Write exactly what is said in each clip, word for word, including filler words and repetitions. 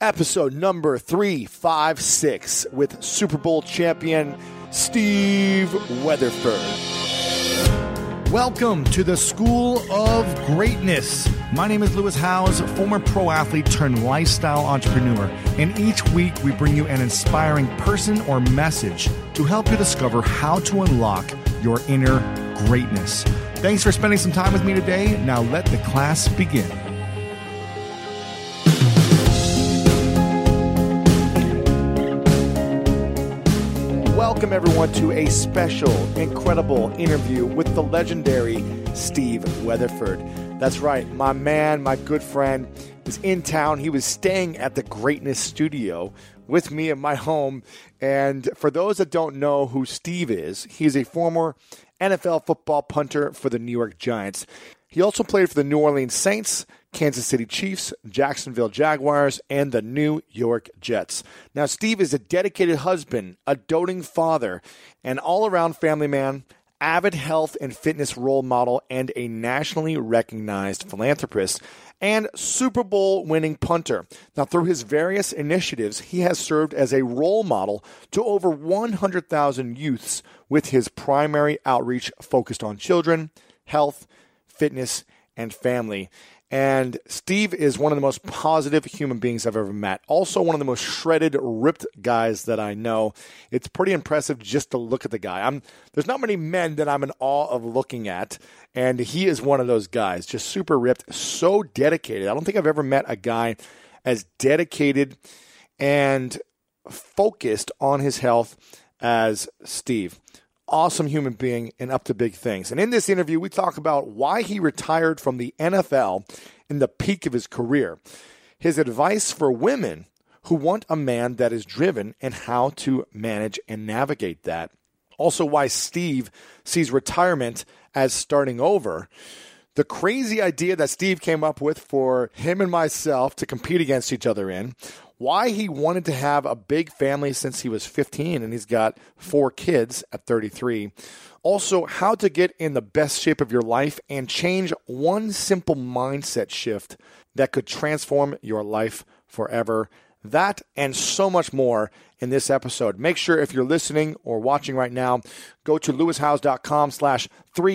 episode number three fifty-six with Super Bowl champion Steve Weatherford. Welcome to the School of Greatness. My name is Lewis Howes, former pro athlete turned lifestyle entrepreneur, and each week we bring you an inspiring person or message to help you discover how to unlock your inner greatness. Thanks for spending some time with me today. Now let the class begin. Welcome, everyone, to a special, incredible interview with the legendary Steve Weatherford. That's right, my man, my good friend, is in town. He was staying at the Greatness Studio with me at my home. And for those that don't know who Steve is, he's a former N F L football punter for the New York Giants. He also played for the New Orleans Saints, Kansas City Chiefs, Jacksonville Jaguars, and the New York Jets. Now, Steve is a dedicated husband, a doting father, an all-around family man, avid health and fitness role model, and a nationally recognized philanthropist and Super Bowl winning punter. Now, through his various initiatives, he has served as a role model to over one hundred thousand youths with his primary outreach focused on children, health, fitness, and family. And Steve is one of the most positive human beings I've ever met. Also one of the most shredded, ripped guys that I know. It's pretty impressive just to look at the guy. I'm There's not many men that I'm in awe of looking at, and he is one of those guys. Just super ripped, so dedicated. I don't think I've ever met a guy as dedicated and focused on his health as Steve. Awesome human being and up to big things. And in this interview, we talk about why he retired from the N F L in the peak of his career, his advice for women who want a man that is driven, and how to manage and navigate that. Also, why Steve sees retirement as starting over. The crazy idea that Steve came up with for him and myself to compete against each other in. Why he wanted to have a big family since he was fifteen, and he's got four kids at thirty-three. Also, how to get in the best shape of your life and change one simple mindset shift that could transform your life forever. That and so much more in this episode. Make sure if you're listening or watching right now, go to lewishowes.com slash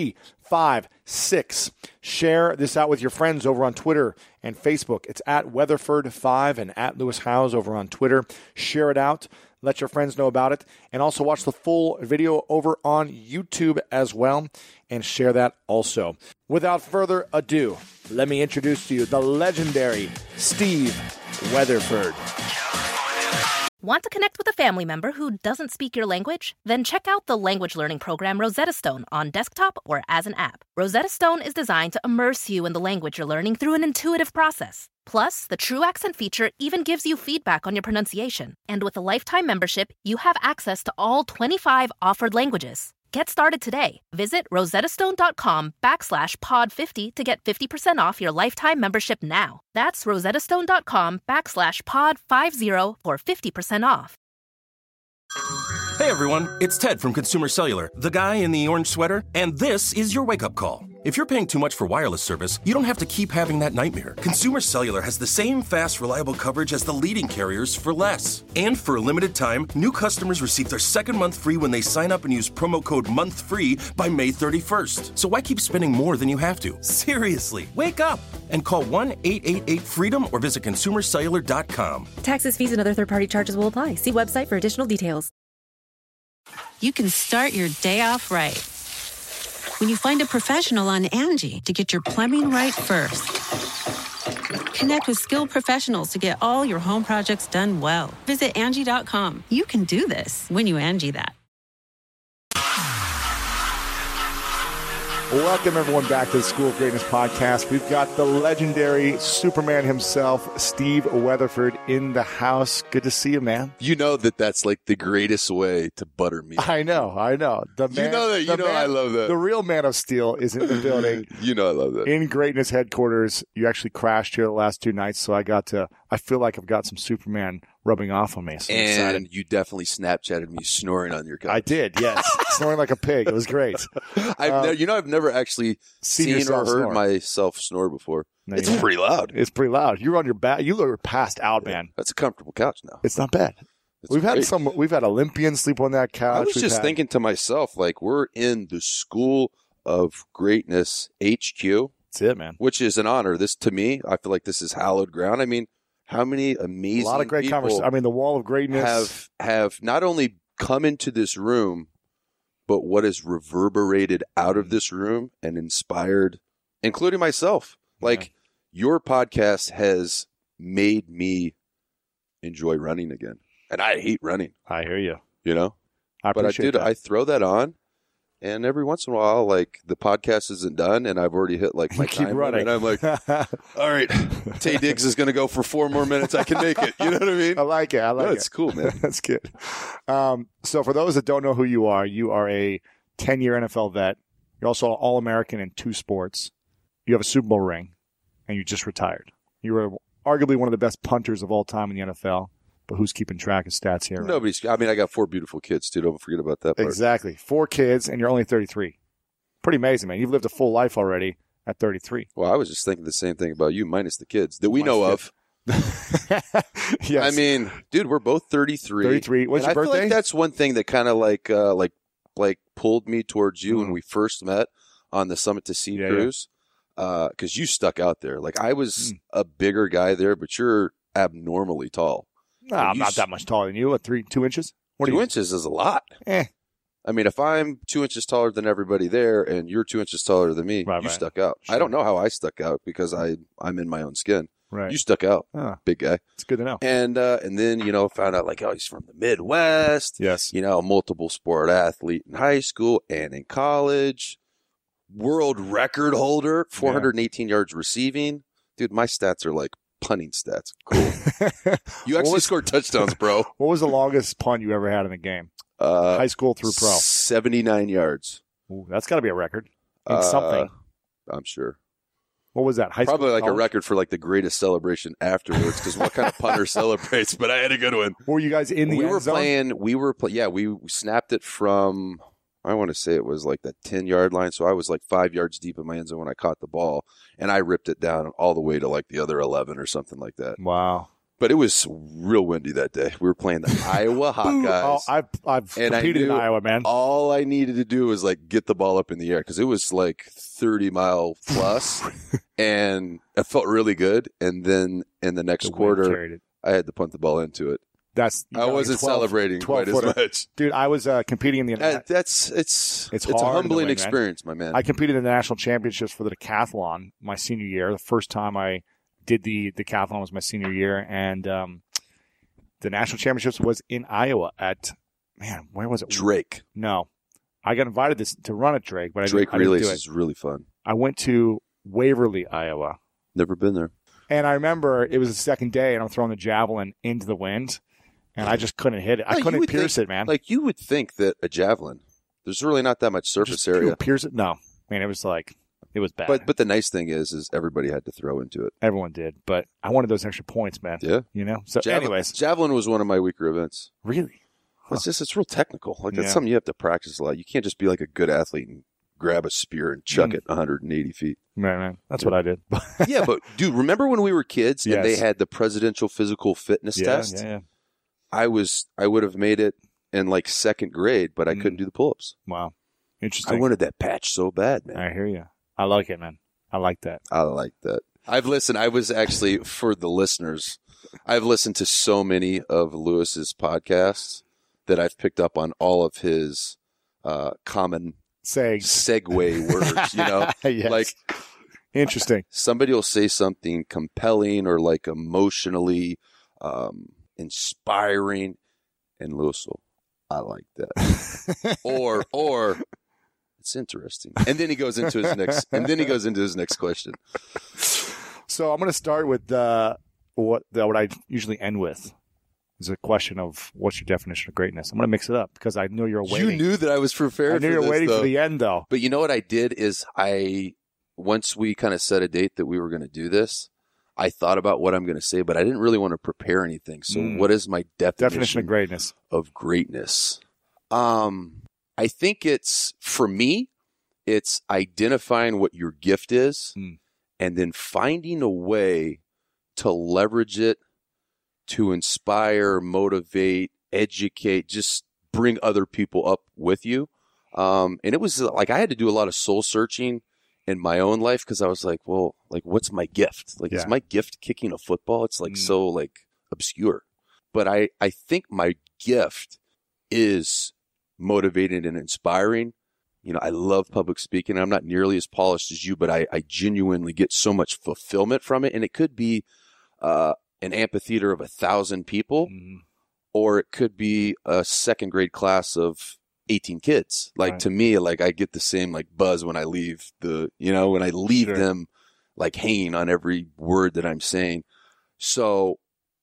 356. Share this out with your friends over on Twitter and Facebook. It's at Weatherford five and at Lewis Howes over on Twitter. Share it out. Let your friends know about it. And also watch the full video over on YouTube as well. And share that also. Without further ado, let me introduce to you the legendary Steve Weatherford. Want to connect with a family member who doesn't speak your language? Then check out the language learning program Rosetta Stone on desktop or as an app. Rosetta Stone is designed to immerse you in the language you're learning through an intuitive process. Plus, the True Accent feature even gives you feedback on your pronunciation. And with a lifetime membership, you have access to all twenty-five offered languages. Get started today. Visit rosettastone.com backslash pod 50 to get fifty percent off your lifetime membership now. That's rosettastone.com backslash pod 50 for fifty percent off. Hey everyone, it's Ted from Consumer Cellular, the guy in the orange sweater, and this is your wake-up call. If you're paying too much for wireless service, you don't have to keep having that nightmare. Consumer Cellular has the same fast, reliable coverage as the leading carriers for less. And for a limited time, new customers receive their second month free when they sign up and use promo code MONTHFREE by May thirty-first. So why keep spending more than you have to? Seriously, wake up and call one eight eight eight freedom or visit consumer cellular dot com. Taxes, fees, and other third-party charges will apply. See website for additional details. You can start your day off right when you find a professional on Angie to get your plumbing right first. Connect with skilled professionals to get all your home projects done well. Visit Angie dot com. You can do this when you Angie that. Welcome, everyone, back to the School of Greatness podcast. We've got the legendary Superman himself, Steve Weatherford, in the house. Good to see you, man. You know that that's like the greatest way to butter me. I know, I know. The man, you know that. You know man, I love that. The real Man of Steel is in the building. You know I love that. In Greatness headquarters. You actually crashed here the last two nights, so I got to I feel like I've got some Superman rubbing off on me. So I'm And excited. you definitely Snapchatted me snoring on your couch. I did, yes. Snoring like a pig. It was great. I've Um, ne- you know, I've never actually seen seen or yourself heard snore. myself snore before. No, It's you haven't. pretty loud. It's pretty loud. You were on your back. You were passed out, man. That's a comfortable couch now. It's not bad. It's we've had great. some. We've had Olympians sleep on that couch. I was We've just had- thinking to myself, like, we're in the School of Greatness H Q, That's it, man. which is an honor. This, to me, I feel like this is hallowed ground. I mean, how many A amazing lot of great people conversation. I mean, the wall of greatness. have have not only come into this room, but what is reverberated out of this room and inspired, including myself. Like, your podcast has made me enjoy running again. And I hate running, I hear you. you know? I But I appreciate do. that. I throw that on, and every once in a while, like, the podcast isn't done, and I've already hit like my You keep time running. limit, and I'm like, all right, Tay Diggs is going to go for four more minutes. I can make it. You know what I mean? I like it. I like No, it. it's cool, man. That's good. Um, so for those that don't know who you are, you are a ten-year N F L vet. You're also an All-American in two sports. You have a Super Bowl ring, and you just retired. You were arguably one of the best punters of all time in the N F L. But who's keeping track of stats here? Right? Nobody's. I mean, I got four beautiful kids too. Don't forget about that part. Exactly. Four kids, and you're only thirty-three. Pretty amazing, man. You've lived a full life already at thirty-three. Well, I was just thinking the same thing about you, minus the kids that we Minus know kids. of. Yes. I mean, dude, we're both thirty-three. thirty-three. What's And your I feel birthday? like that's one thing that kind of like, uh, like, like pulled me towards you Mhm. when we first met on the Summit to Sea Yeah, yeah. cruise. Uh, cause you stuck out there. Like, I was Mm. a bigger guy there, but you're abnormally tall. No, I'm you not s- that much taller than you. What, three, two inches? What two are you? inches is a lot. Eh. I mean, if I'm two inches taller than everybody there and you're two inches taller than me, Right, you right. stuck out. Sure. I don't know how I stuck out because I, I'm in my own skin. Right. You stuck out, Ah, big guy. it's good to know. And, uh, and then, you know, found out like, oh, he's from the Midwest, Yes. you know, multiple sport athlete in high school and in college, world record holder, four hundred eighteen yards receiving. Dude, my stats are like punting stats. Cool. You What actually was- scored touchdowns, bro. What was the longest punt you ever had in a game? Uh, High school through pro. seventy-nine yards. Ooh, that's got to be a record. In Uh, something. I'm sure. What was that? High Probably school? like a college? record for like the greatest celebration afterwards because what kind of punter celebrates? But I had a good one. Were you guys in the we end were zone? playing. We were play, yeah. We snapped it from. I want to say it was like the ten yard line. So I was like five yards deep in my end zone when I caught the ball, and I ripped it down all the way to like the other eleven or something like that. Wow. But it was real windy that day. We were playing the Iowa Oh, Hawkeyes. I've, I've And I competed in knew Iowa, man. All I needed to do was like get the ball up in the air because it was like thirty mile plus, and it felt really good. And then in the next The wind quarter, carried it. I had to punt the ball into it. That's you I got like wasn't twelve celebrating twelve quite footer. as much. Dude, I was uh, competing in the That, that's it's It's it's, a hard to humbling win, man. experience, my man. I competed in the national championships for the decathlon my senior year. The first time I did the decathlon was my senior year, and um, the national championships was in Iowa at man, where was it? Drake. No, I got invited this, to run at Drake, but I Drake didn't, I didn't Relays do it. is really fun. I went to Waverly, Iowa, Never been there. and I remember it was the second day, and I'm throwing the javelin into the wind, and I just couldn't hit it. I No, you couldn't would pierce think- it, man. Like you would think that a javelin, there's really not that much surface Just area. pierce it? No, man, it was like it was bad. But but the nice thing is, is everybody had to throw into it. Everyone did, but I wanted those extra points, man. Yeah. You know. So, Javelin, anyways, javelin was one of my weaker events. really, It's just it's real technical. Like that's Yeah. something you have to practice a lot. You can't just be like a good athlete and grab a spear and chuck Mm. it one hundred eighty feet. man, man, that's what I did. Yeah, but dude, remember when we were kids and they Yes. had the presidential physical fitness yeah, test? yeah, yeah. I was I would have made it in like second grade, but I Mm. couldn't do the pull-ups. Wow, I interesting. wanted that patch so bad, man. I hear you. I like it, man. I like that. I like that. I've listened. I was actually, for the listeners, I've listened to so many of Lewis's podcasts that I've picked up on all of his uh, common Say, segue words, you know? yes. Like interesting. somebody will say something compelling or like emotionally um, inspiring, and Lewis will, I like that. or, or, it's interesting. And then he goes into his next, and then he goes into his next question. So I'm going to start with uh, what the, what I usually end with is a question of what's your definition of greatness. I'm going to mix it up because I know you're waiting. You knew that I was prepared I knew for you're this, waiting though. for the end, though. But you know what I did is I, once we kind of set a date that we were going to do this, I thought about what I'm going to say, but I didn't really want to prepare anything. So Mm. what is my definition, Definition of greatness. of greatness? Um, I think it's, for me, it's identifying what your gift is Mm. and then finding a way to leverage it to inspire, motivate, educate, just bring other people up with you. Um, and it was like I had to do a lot of soul searching in my own life because I was like, well, like, what's my gift? Like, Yeah. is my gift kicking a football? It's like Mm. so like obscure. But I, I think my gift is motivating and inspiring. You know, I love public speaking. I'm not nearly as polished as you, but I, I genuinely get so much fulfillment from it. And it could be uh, an amphitheater of a thousand people, Mm. or it could be a second grade class of eighteen kids. Like Right. to me, like I get the same like buzz when I leave the, you know, when I leave Sure. them like hanging on every word that I'm saying. So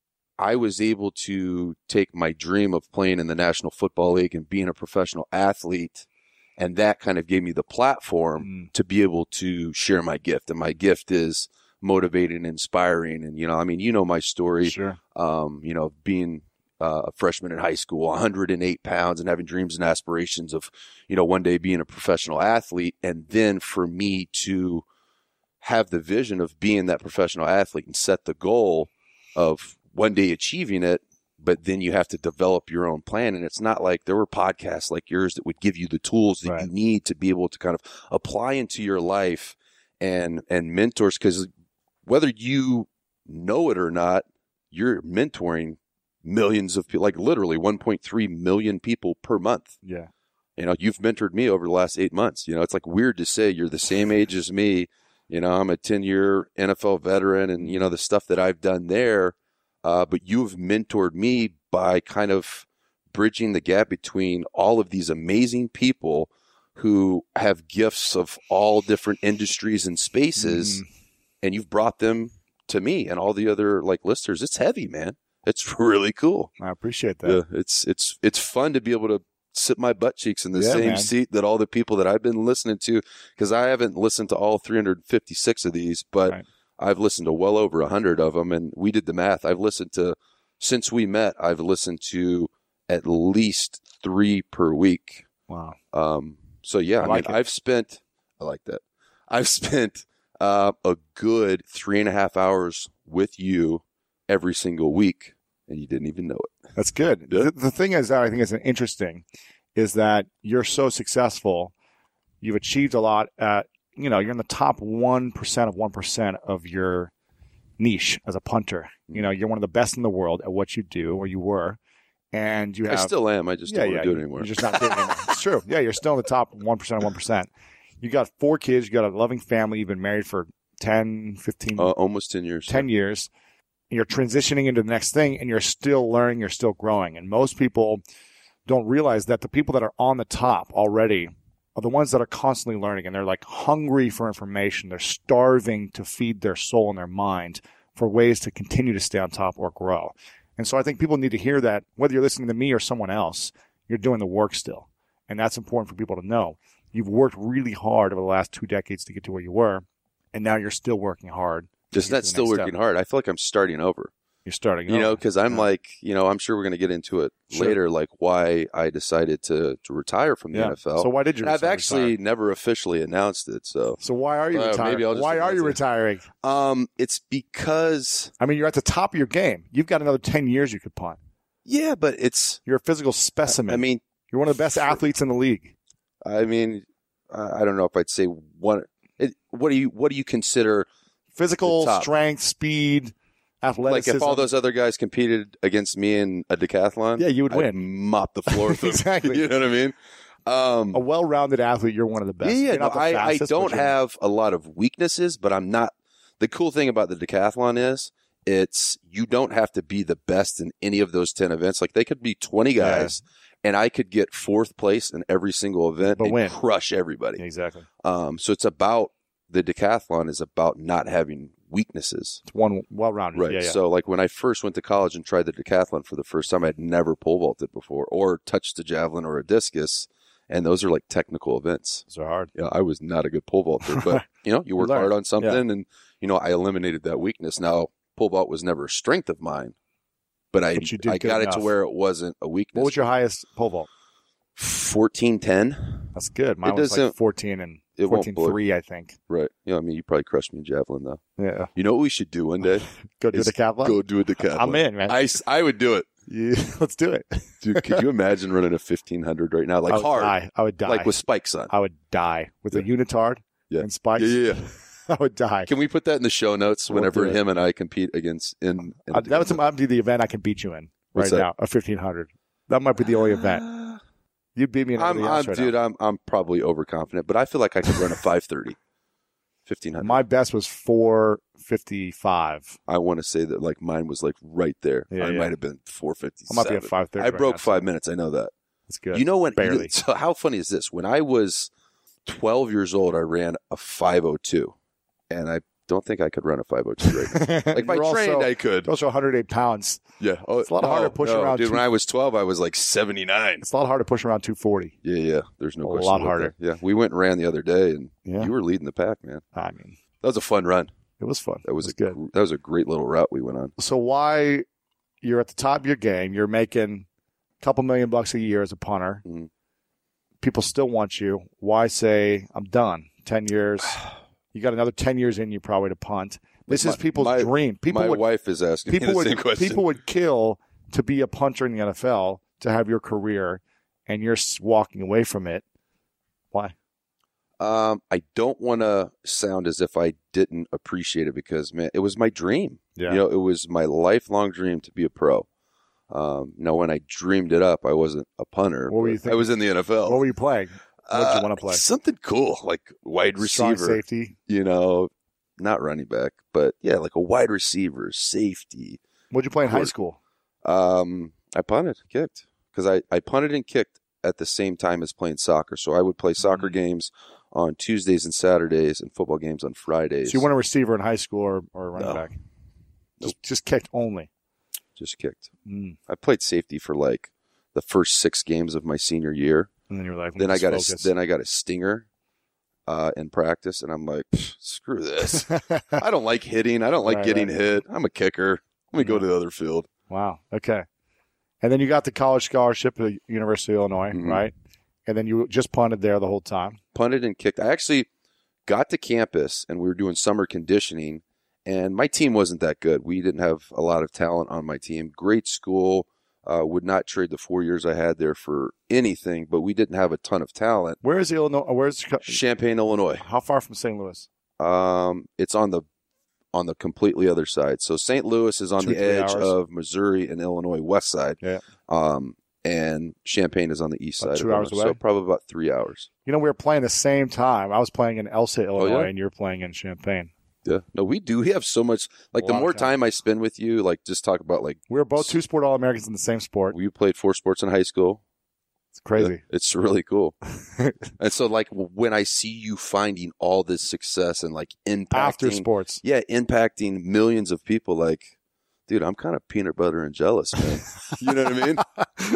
I was able to take my dream of playing in the National Football League and being a professional athlete, and that kind of gave me the platform Mm. to be able to share my gift. And my gift is motivating and inspiring. And, you know, I mean, you know my story, Sure. um, you know, being uh, a freshman in high school, one hundred eight pounds, and having dreams and aspirations of, you know, one day being a professional athlete. And then for me to have the vision of being that professional athlete and set the goal of one day achieving it, but then you have to develop your own plan. And it's not like there were podcasts like yours that would give you the tools that Right. you need to be able to kind of apply into your life and, and mentors. Cause whether you know it or not, you're mentoring millions of people, like literally one point three million people per month. Yeah. You know, you've mentored me over the last eight months. You know, it's like weird to say you're the same age as me. You know, I'm a ten year N F L veteran, and, you know, the stuff that I've done there. Uh, but you've mentored me by kind of bridging the gap between all of these amazing people who have gifts of all different industries and spaces. Mm. And you've brought them to me and all the other like listeners. It's heavy, man. It's really cool. I appreciate that. Yeah, it's it's it's fun to be able to sit my butt cheeks in the Yeah, same man. seat that all the people that I've been listening to, because I haven't listened to all three hundred fifty-six of these, but Right. I've listened to well over one hundred of them, and we did the math. I've listened to, since we met, I've listened to at least three per week. Wow. Um, so yeah, I I, like mean, it. I've spent, I like that. I've spent uh, a good three and a half hours with you every single week, and you didn't even know it. That's good. Yeah. The, the thing is that I think is interesting is that you're so successful. You've achieved a lot at, you know, you're in the top one percent of one percent of your niche as a punter. You know, you're one of the best in the world at what you do, or you were. And you have. I still am. I just yeah, don't yeah, want to do you- it anymore. You're just not doing it anymore. It's true. Yeah, you're still in the top one percent of one percent. You got four kids. You got a loving family. You've been married for ten, fifteen, uh, almost ten years. ten years. You're transitioning into the next thing, and you're still learning. You're still growing. And most people don't realize that the people that are on the top already are the ones that are constantly learning, and they're like hungry for information. They're starving to feed their soul and their mind for ways to continue to stay on top or grow. And so I think people need to hear that, whether you're listening to me or someone else, you're doing the work still. And that's important for people to know. You've worked really hard over the last two decades to get to where you were, and now you're still working hard. to Just get not to the still next working step. hard. I feel like I'm starting over. You're starting You over. know, because I'm Yeah. like, you know, I'm sure we're going to get into it Sure. later, like why I decided to, to retire from the Yeah. N F L. So why did you And I've decide to actually retire? never officially announced it. So, So why are you Uh, retiring? maybe I'll just Why are you announce it. retiring? um, it's because, I mean, you're at the top of your game. You've got another ten years you could punt. yeah, but it's, You're a physical specimen. I mean, you're one of the best for- athletes in the league. I mean, I I don't know if I'd say one. It, what do you what do you consider Physical, The top. strength, speed, like athleticism. if all those other guys competed against me in a decathlon? Yeah, you would I'd win. mop the floor with them. Exactly. You know what I mean? Um, a well-rounded athlete, you're one of the best. Yeah, yeah. You're not no, the I, I fastest, don't but you're- have a lot of weaknesses, but I'm not. The cool thing about the decathlon is it's you don't have to be the best in any of those ten events. Like they could be twenty guys, and I could get fourth place in every single event But and win. crush everybody. Exactly. Um, so it's about the decathlon is about not having weaknesses. It's one well-rounded. Right. Yeah, yeah. So like when I first went to college and tried the decathlon for the first time, I'd never pole vaulted before or touched a javelin or a discus. And those are like technical events. Those are hard. You know, I was not a good pole vaulter, but you know, you work learn. hard on something Yeah. and you know, I eliminated that weakness. Now, pole vault was never a strength of mine, but I But you did I good got enough. it to where it wasn't a weakness. What was your highest pole vault? fourteen ten. That's good. Mine It was like doesn't- fourteen and it won't fourteen blow- three, I think. Right. You know, I mean, you probably crushed me in javelin, though. Yeah. You know what we should do one day? Go do Is the decathlon? Go do a decathlon. I'm in, man. I, s- I would do it. Yeah, let's do it. Dude, could you imagine running a fifteen hundred right now? Like I would hard. die. I would die. Like with spikes on. I would die. With a Yeah. unitard Yeah. and spikes. Yeah, yeah, yeah. I would die. Can we put that in the show notes We'll whenever do it. him and I compete against in, in Uh, that would might be the event I can beat you in What's right that? now, a fifteen hundred. That might be the only event. You'd beat me in I'm, everything I'm else right dude, now. I'm I'm probably overconfident, but I feel like I could run a five thirty. fifteen hundred. My best was four fifty-five. I want to say that like mine was like right there. Yeah, I yeah. might have been four fifty. I might be at five thirty. I right broke now, five so minutes. I know that. That's good. You know when? Barely. you know- so how funny is this? When I was twelve years old, I ran a five oh two, and I don't think I could run a five oh two right now. Like if I You're trained, also, I could. you're also one hundred eight pounds. Yeah. Oh, It's a lot no, harder to push no, around Dude, two- when I was twelve, I was like seventy-nine. It's a lot harder to push around two forty. Yeah, yeah. There's no A question lot about harder. that. Yeah, we went and ran the other day, and Yeah. you were leading the pack, man. I mean, That was a fun run. it was fun. That was, it a was good. gr- That was a great little route we went on. So why you're at the top of your game? You're making a couple million bucks a year as a punter. Mhm. People still want you. Why say I'm done? Ten years. You got another ten years in you probably to punt. This My- is people's my- dream. People My would wife is asking people me the would same question. people would kill to be a punter in the N F L to have your career, and you're s- walking away from it. Why? Um, I don't want to sound as if I didn't appreciate it because, man, it was my dream. Yeah. You know, it was my lifelong dream to be a pro. Um, now, when I dreamed it up, I wasn't a punter. What were you but I thinking? was in the N F L. What were you playing? What did you Uh, want to play? Something cool, like wide Strong receiver. safety. You know, not running back, but yeah, like a wide receiver, safety. What did you play in high Court. school? Um, I punted, kicked, because I, I punted and kicked at the same time as playing soccer. So I would play soccer Mhm. games on Tuesdays and Saturdays and football games on Fridays. So you weren't a receiver in high school or, or a running No. back? Just, just kicked only. Just kicked. Mm. I played safety for like the first six games of my senior year. And then you were like, Then I let's got a focus. then I got a stinger uh, in practice, and I'm like, screw this. I don't like hitting. I don't like Right, getting right. hit. I'm a kicker. Let me go Yeah. to the other field. Wow. Okay. And then you got the college scholarship at the University of Illinois, Mhm. right? And then you just punted there the whole time. Punted and kicked. I actually got to campus, and we were doing summer conditioning, and my team wasn't that good. We didn't have a lot of talent on my team. Great school. Uh, would not trade the four years I had there for anything, but we didn't have a ton of talent. Where is Illinois? Where's Champaign, Illinois. how far from Saint Louis? Um, it's on the on the completely other side. So Saint Louis is on Two, the three edge hours. of Missouri and Illinois west side. Yeah. Um, and Champaign is on the east About side. two of hours Illinois, away? So probably about three hours. You know, we were playing the same time. I was playing in Elsa, Illinois, Oh, yeah? and you were playing in Champaign. Yeah. No, we do. We have so much. Like A the lot of more time. time I spend with you, like just talk about like We were both two sport All Americans in the same sport. we played four sports in high school. It's crazy. Yeah, it's really cool. And so like when I see you finding all this success and like impacting After sports. yeah, impacting millions of people, like, dude, I'm kind of peanut butter and jealous, man. You know what I mean?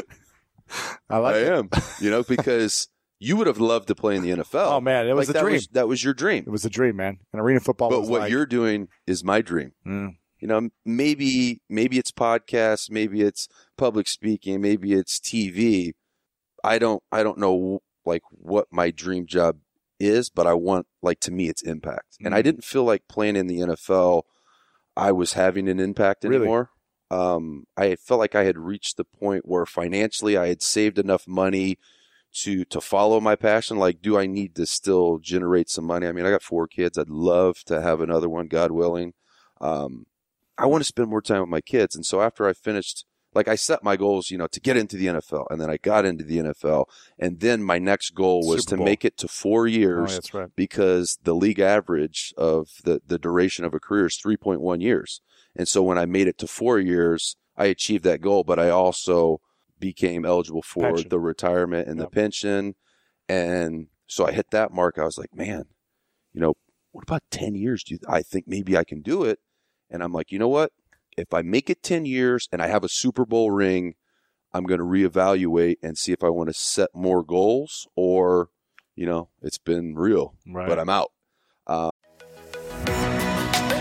I like I it. am, you know, because you would have loved to play in the N F L. Oh, man, it was Like, a that dream. Was, that was your dream. It was a dream, man. And arena football But was what like, you're doing is my dream. Mm. You know, maybe maybe it's podcasts, maybe it's public speaking, maybe it's T V. I don't I don't know like what my dream job is, but I want, like, to me it's impact. And I Mhm. didn't feel like playing in the N F L I was having an impact Really? anymore. Um, I felt like I had reached the point where financially I had saved enough money to to follow my passion. Like, do I need to still generate some money? I mean, I got four kids. I'd love to have another one, God willing. Um, I want to spend more time with my kids. And so after I finished, like, I set my goals, you know, to get into the N F L, and then I got into the N F L. And then my next goal was Super to Bowl. make it to four Oh, years that's right. because the league average of the, the duration of a career is three point one years. And so when I made it to four years, I achieved that goal, but I also became eligible for Pension. the retirement and Yep. the pension. And so I hit that mark. I was like, man, you know, what about ten years? Do you, I think maybe I can do it. And I'm like, you know what? If I make it ten years and I have a Super Bowl ring, I'm going to reevaluate and see if I want to set more goals or, you know, it's been real, Right. but I'm out. Uh,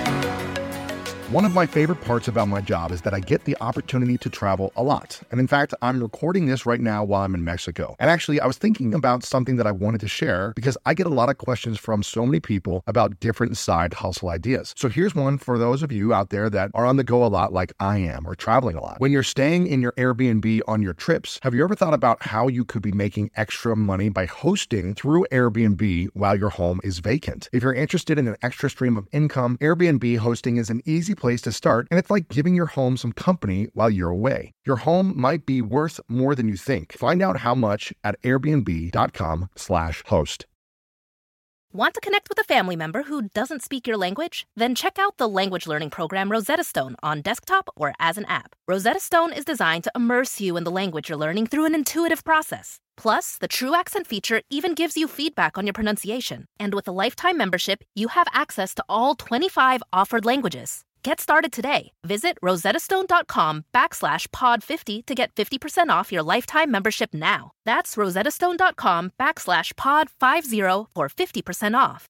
One of my favorite parts about my job is that I get the opportunity to travel a lot. And in fact, I'm recording this right now while I'm in Mexico. And actually, I was thinking about something that I wanted to share because I get a lot of questions from so many people about different side hustle ideas. So here's one for those of you out there that are on the go a lot like I am or traveling a lot. When you're staying in your Airbnb on your trips, have you ever thought about how you could be making extra money by hosting through Airbnb while your home is vacant? If you're interested in an extra stream of income, Airbnb hosting is an easy place to start, and it's like giving your home some company while you're away. Your home might be worth more than you think. Find out how much at airbnb.com slash host. Want to connect with a family member who doesn't speak your language? Then check out the language learning program Rosetta Stone on desktop or as an app. Rosetta Stone is designed to immerse you in the language you're learning through an intuitive process. Plus, the True Accent feature even gives you feedback on your pronunciation. And with a lifetime membership, you have access to all twenty-five offered languages. Get started today. Visit rosettastone.com backslash pod 50 to get fifty percent off your lifetime membership now. That's rosettastone.com backslash pod 50 for fifty percent off.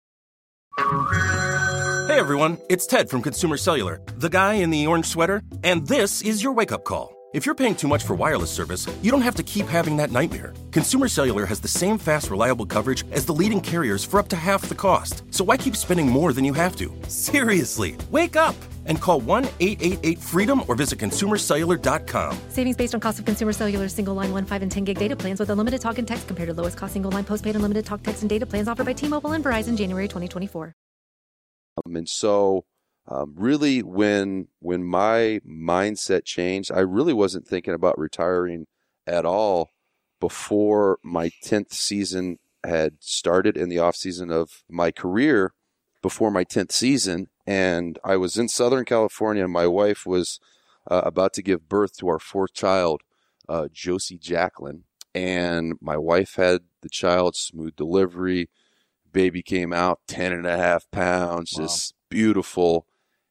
Hey everyone, it's Ted from Consumer Cellular, the guy in the orange sweater, and this is your wake-up call. If you're paying too much for wireless service, you don't have to keep having that nightmare. Consumer Cellular has the same fast, reliable coverage as the leading carriers for up to half the cost. So why keep spending more than you have to? Seriously, wake up and call one eight eight eight freedom or visit consumer cellular dot com. Savings based on cost of Consumer Cellular single line one, five, and ten gig data plans with unlimited talk and text compared to lowest cost single line postpaid unlimited talk, text, and data plans offered by T-Mobile and Verizon January twenty twenty-four. Um, and so um, really when when my mindset changed, I really wasn't thinking about retiring at all before my tenth season had started in the off season of my career, before my tenth season. And I was in Southern California, and my wife was uh, about to give birth to our fourth child, uh, Josie Jacqueline. And my wife had the child, smooth delivery. Baby came out ten and a half pounds, wow. Just beautiful.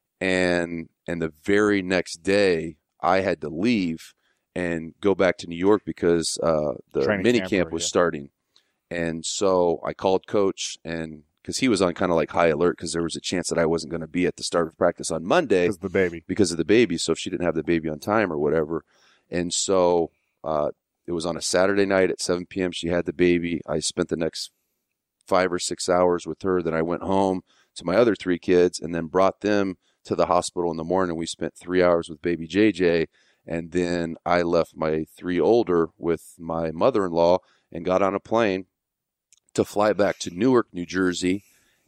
And and the very next day, I had to leave and go back to New York because uh, the Training mini camp camp for was you. starting. And so I called Coach, and because he was on kind of like high alert because there was a chance that I wasn't going to be at the start of practice on Monday Because of the baby. because of the baby. So if she didn't have the baby on time or whatever. And so uh, it was on a Saturday night at seven p.m. She had the baby. I spent the next five or six hours with her. Then I went home to my other three kids and then brought them to the hospital in the morning. We spent three hours with baby J J. And then I left my three older with my mother-in-law and got on a plane to fly back to Newark, New Jersey.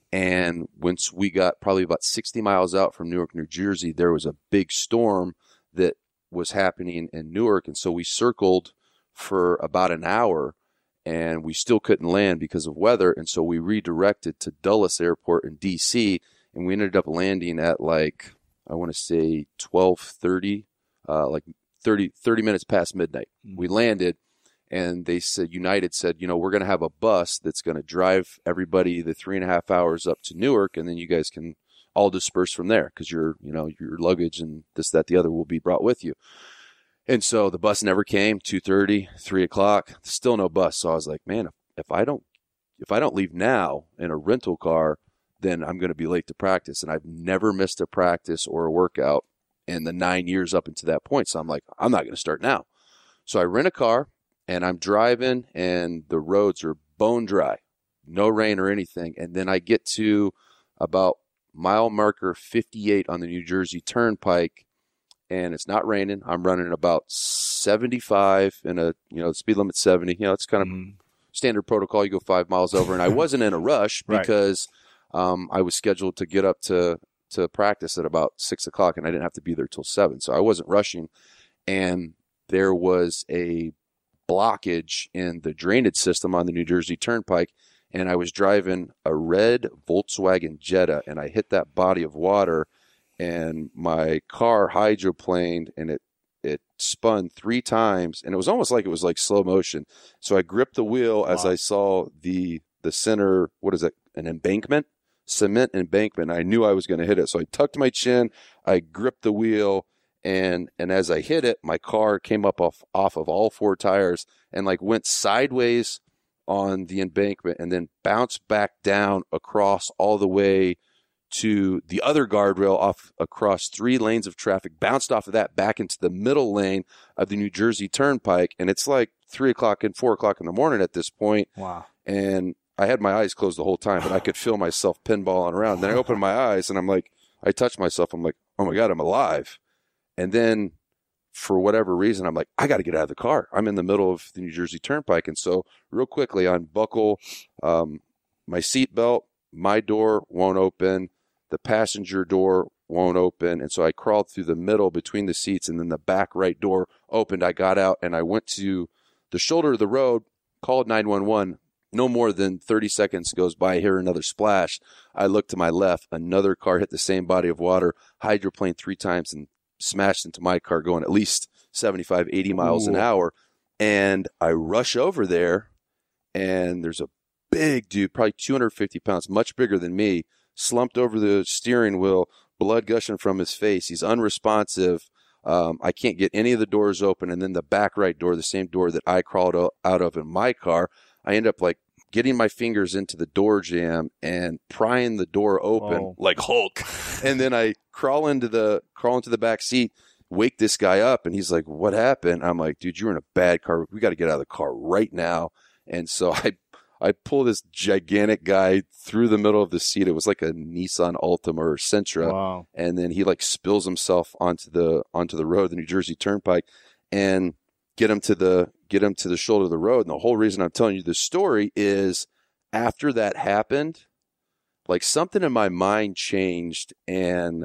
And once we got probably about sixty miles out from Newark, New Jersey, there was a big storm that was happening in Newark. And so we circled for about an hour, and we still couldn't land because of weather. And so we redirected to Dulles Airport in D C, and we ended up landing at like, I want to say twelve thirty, uh, like thirty, thirty minutes past midnight. Mm-hmm. We landed, and they said, United said, you know, we're going to have a bus that's going to drive everybody the three and a half hours up to Newark, and then you guys can all disperse from there because your, you know, your luggage and this, that, the other will be brought with you. And so the bus never came. two thirty, three o'clock, still no bus. So I was like, man, if, if I don't, if I don't leave now in a rental car, then I'm going to be late to practice. And I've never missed a practice or a workout in the nine years up until that point. So I'm like, I'm not going to start now. So I rent a car. And I'm driving, and the roads are bone dry, no rain or anything. And then I get to about mile marker fifty-eight on the New Jersey Turnpike, and it's not raining. I'm running about seventy-five in a, you know, the speed limit's seventy. You know, it's kind of mm-hmm. standard protocol. You go five miles over. And I wasn't in a rush because right. um, I was scheduled to get up to, to practice at about six o'clock, and I didn't have to be there till seven. So I wasn't rushing. And there was a blockage in the drainage system on the New Jersey Turnpike, and I was driving a red Volkswagen Jetta, and I hit that body of water, and my car hydroplaned, and it it spun three times, and it was almost like it was like slow motion. So I gripped the wheel as wow. I saw the the center, what is it, an embankment, cement embankment. I knew I was going to hit it, so I tucked my chin, I gripped the wheel. And and as I hit it, my car came up off, off of all four tires and like went sideways on the embankment and then bounced back down across all the way to the other guardrail off across three lanes of traffic, bounced off of that back into the middle lane of the New Jersey Turnpike. And it's like three o'clock and four o'clock in the morning at this point. Wow. And I had my eyes closed the whole time, but I could feel myself pinballing around. And then I opened my eyes and I'm like, I touched myself. I'm like, oh my God, I'm alive. And then for whatever reason, I'm like, I got to get out of the car. I'm in the middle of the New Jersey Turnpike. And so real quickly, I unbuckle um, my seatbelt. My door won't open. The passenger door won't open. And so I crawled through the middle between the seats, and then the back right door opened. I got out and I went to the shoulder of the road, called nine one one. No more than thirty seconds goes by, I hear another splash. I look to my left. Another car hit the same body of water, hydroplaned three times, and smashed into my car going at least seventy-five, eighty miles Ooh. An hour. And I rush over there, and there's a big dude, probably two hundred fifty pounds, much bigger than me, slumped over the steering wheel, blood gushing from his face. He's unresponsive. Um, I can't get any of the doors open. And then the back right door, the same door that I crawled out of in my car, I end up like getting my fingers into the door jamb and prying the door open Whoa. Like Hulk. And then I crawl into the crawl into the back seat, wake this guy up, and he's like, "What happened?" I'm like, "Dude, you're in a bad car. We got to get out of the car right now." And so I I pull this gigantic guy through the middle of the seat. It was like a Nissan Altima or Sentra. Wow. And then he like spills himself onto the onto the road, the New Jersey Turnpike, and get him to the get him to the shoulder of the road. And the whole reason I'm telling you this story is after that happened, like something in my mind changed, and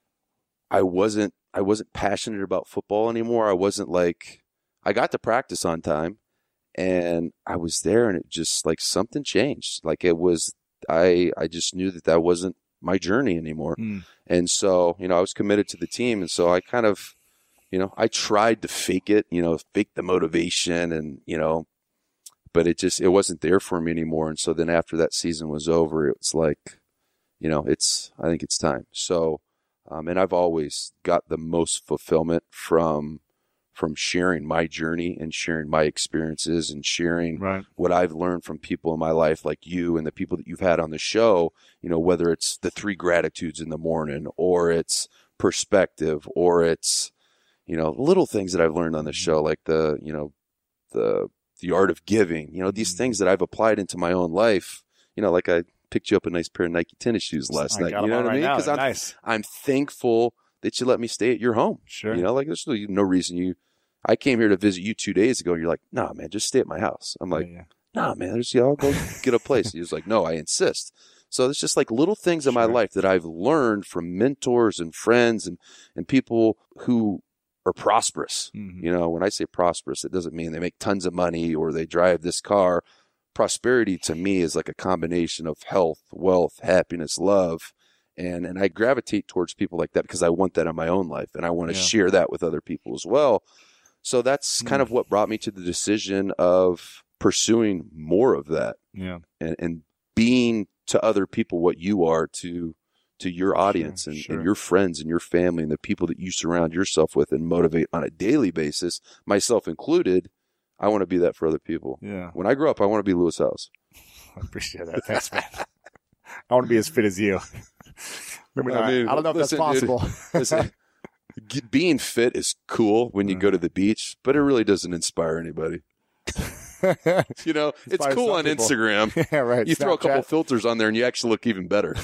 I wasn't I wasn't passionate about football anymore. I wasn't like I got to practice on time. And I was there, and it just like something changed. Like it was, I I just knew that that wasn't my journey anymore. Mm. And so, you know, I was committed to the team. And so I kind of, you know, I tried to fake it, you know, fake the motivation and, you know, but it just, it wasn't there for me anymore. And so then after that season was over, it was like, you know, it's, I think it's time. So, um, and I've always got the most fulfillment from from sharing my journey and sharing my experiences and sharing right. what I've learned from people in my life like you and the people that you've had on the show, you know, whether it's the three gratitudes in the morning or it's perspective or it's, you know, little things that I've learned on the show, like the, you know, the, the art of giving, you know, these things that I've applied into my own life, you know, like I picked you up a nice pair of Nike tennis shoes last I night. You know what right I mean? Because I'm, nice. I'm thankful that you let me stay at your home. Sure. You know, like there's no reason you, I came here to visit you two days ago and you're like, nah, man, just stay at my house. I'm like, yeah, yeah. nah, man, there's, you know, I'll go get a place. He was like, no, I insist. So it's just like little things in sure. my life that I've learned from mentors and friends and, and people who are prosperous. Mm-hmm. You know, when I say prosperous, it doesn't mean they make tons of money or they drive this car. Prosperity to me is like a combination of health, wealth, happiness, love. And and I gravitate towards people like that because I want that in my own life and I want to yeah. share that with other people as well. So that's mm. kind of what brought me to the decision of pursuing more of that. Yeah. And, and being to other people what you are to to your audience sure, and, sure. and your friends and your family and the people that you surround yourself with and motivate on a daily basis, myself included. I want to be that for other people. Yeah. When I grow up, I want to be Lewis Howes. I appreciate that. Thanks, man. I want to be as fit as you. Maybe I, mean, I don't know if listen, that's possible. Dude, listen, being fit is cool when you go to the beach, but it really doesn't inspire anybody. You know, it's cool on people. Instagram. Yeah, right. You Snapchat. throw a couple filters on there and you actually look even better.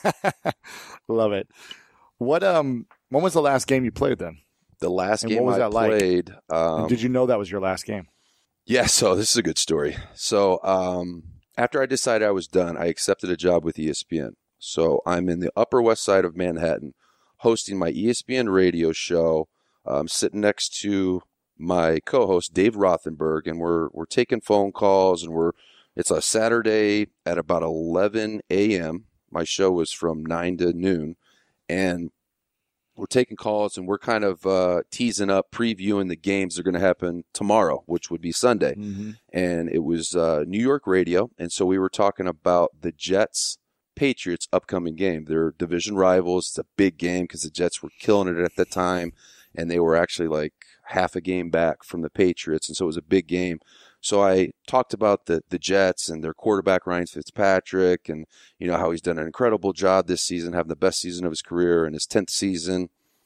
Love it. What um? When was the last game you played then? The last and game what was I that played. Like? Um, did you know that was your last game? Yeah. So this is a good story. So um, after I decided I was done, I accepted a job with E S P N. So I'm in the Upper West Side of Manhattan, hosting my E S P N radio show. I'm sitting next to my co-host Dave Rothenberg, and we're we're taking phone calls, and we're it's a Saturday at about eleven a.m. My show was from nine to noon, and we're taking calls, and we're kind of uh, teasing up, previewing the games that are going to happen tomorrow, which would be Sunday. Mm-hmm. And it was uh, New York radio, and so we were talking about the Jets Patriots upcoming game. They're division rivals. It's a big game because the Jets were killing it at the time, and they were actually like half a game back from the Patriots, and so it was a big game. So I talked about the the Jets and their quarterback, Ryan Fitzpatrick, and, you know, how he's done an incredible job this season, having the best season of his career in his tenth season.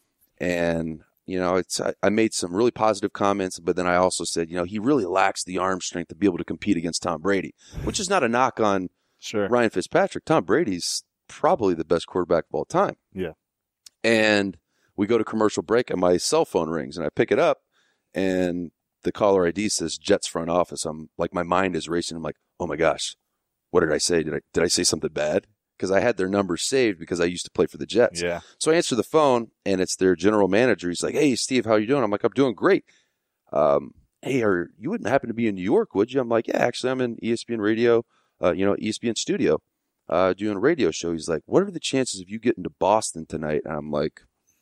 And, you know, it's I, I made some really positive comments, but then I also said, you know, he really lacks the arm strength to be able to compete against Tom Brady, which is not a knock on Sure. Ryan Fitzpatrick. Tom Brady's probably the best quarterback of all time. Yeah. And we go to commercial break and my cell phone rings and I pick it up and the caller I D says Jets front office. I'm like, my mind is racing. I'm like, oh my gosh, what did I say? Did I, did I say something bad? Because I had their number saved because I used to play for the Jets. Yeah. So I answer the phone and it's their general manager. He's like, hey, Steve, how you doing? I'm like, I'm doing great. Um, hey, are, you wouldn't happen to be in New York, would you? I'm like, yeah, actually I'm in E S P N radio, uh, you know, E S P N studio, uh, doing a radio show. He's like, what are the chances of you getting to Boston tonight? And I'm like,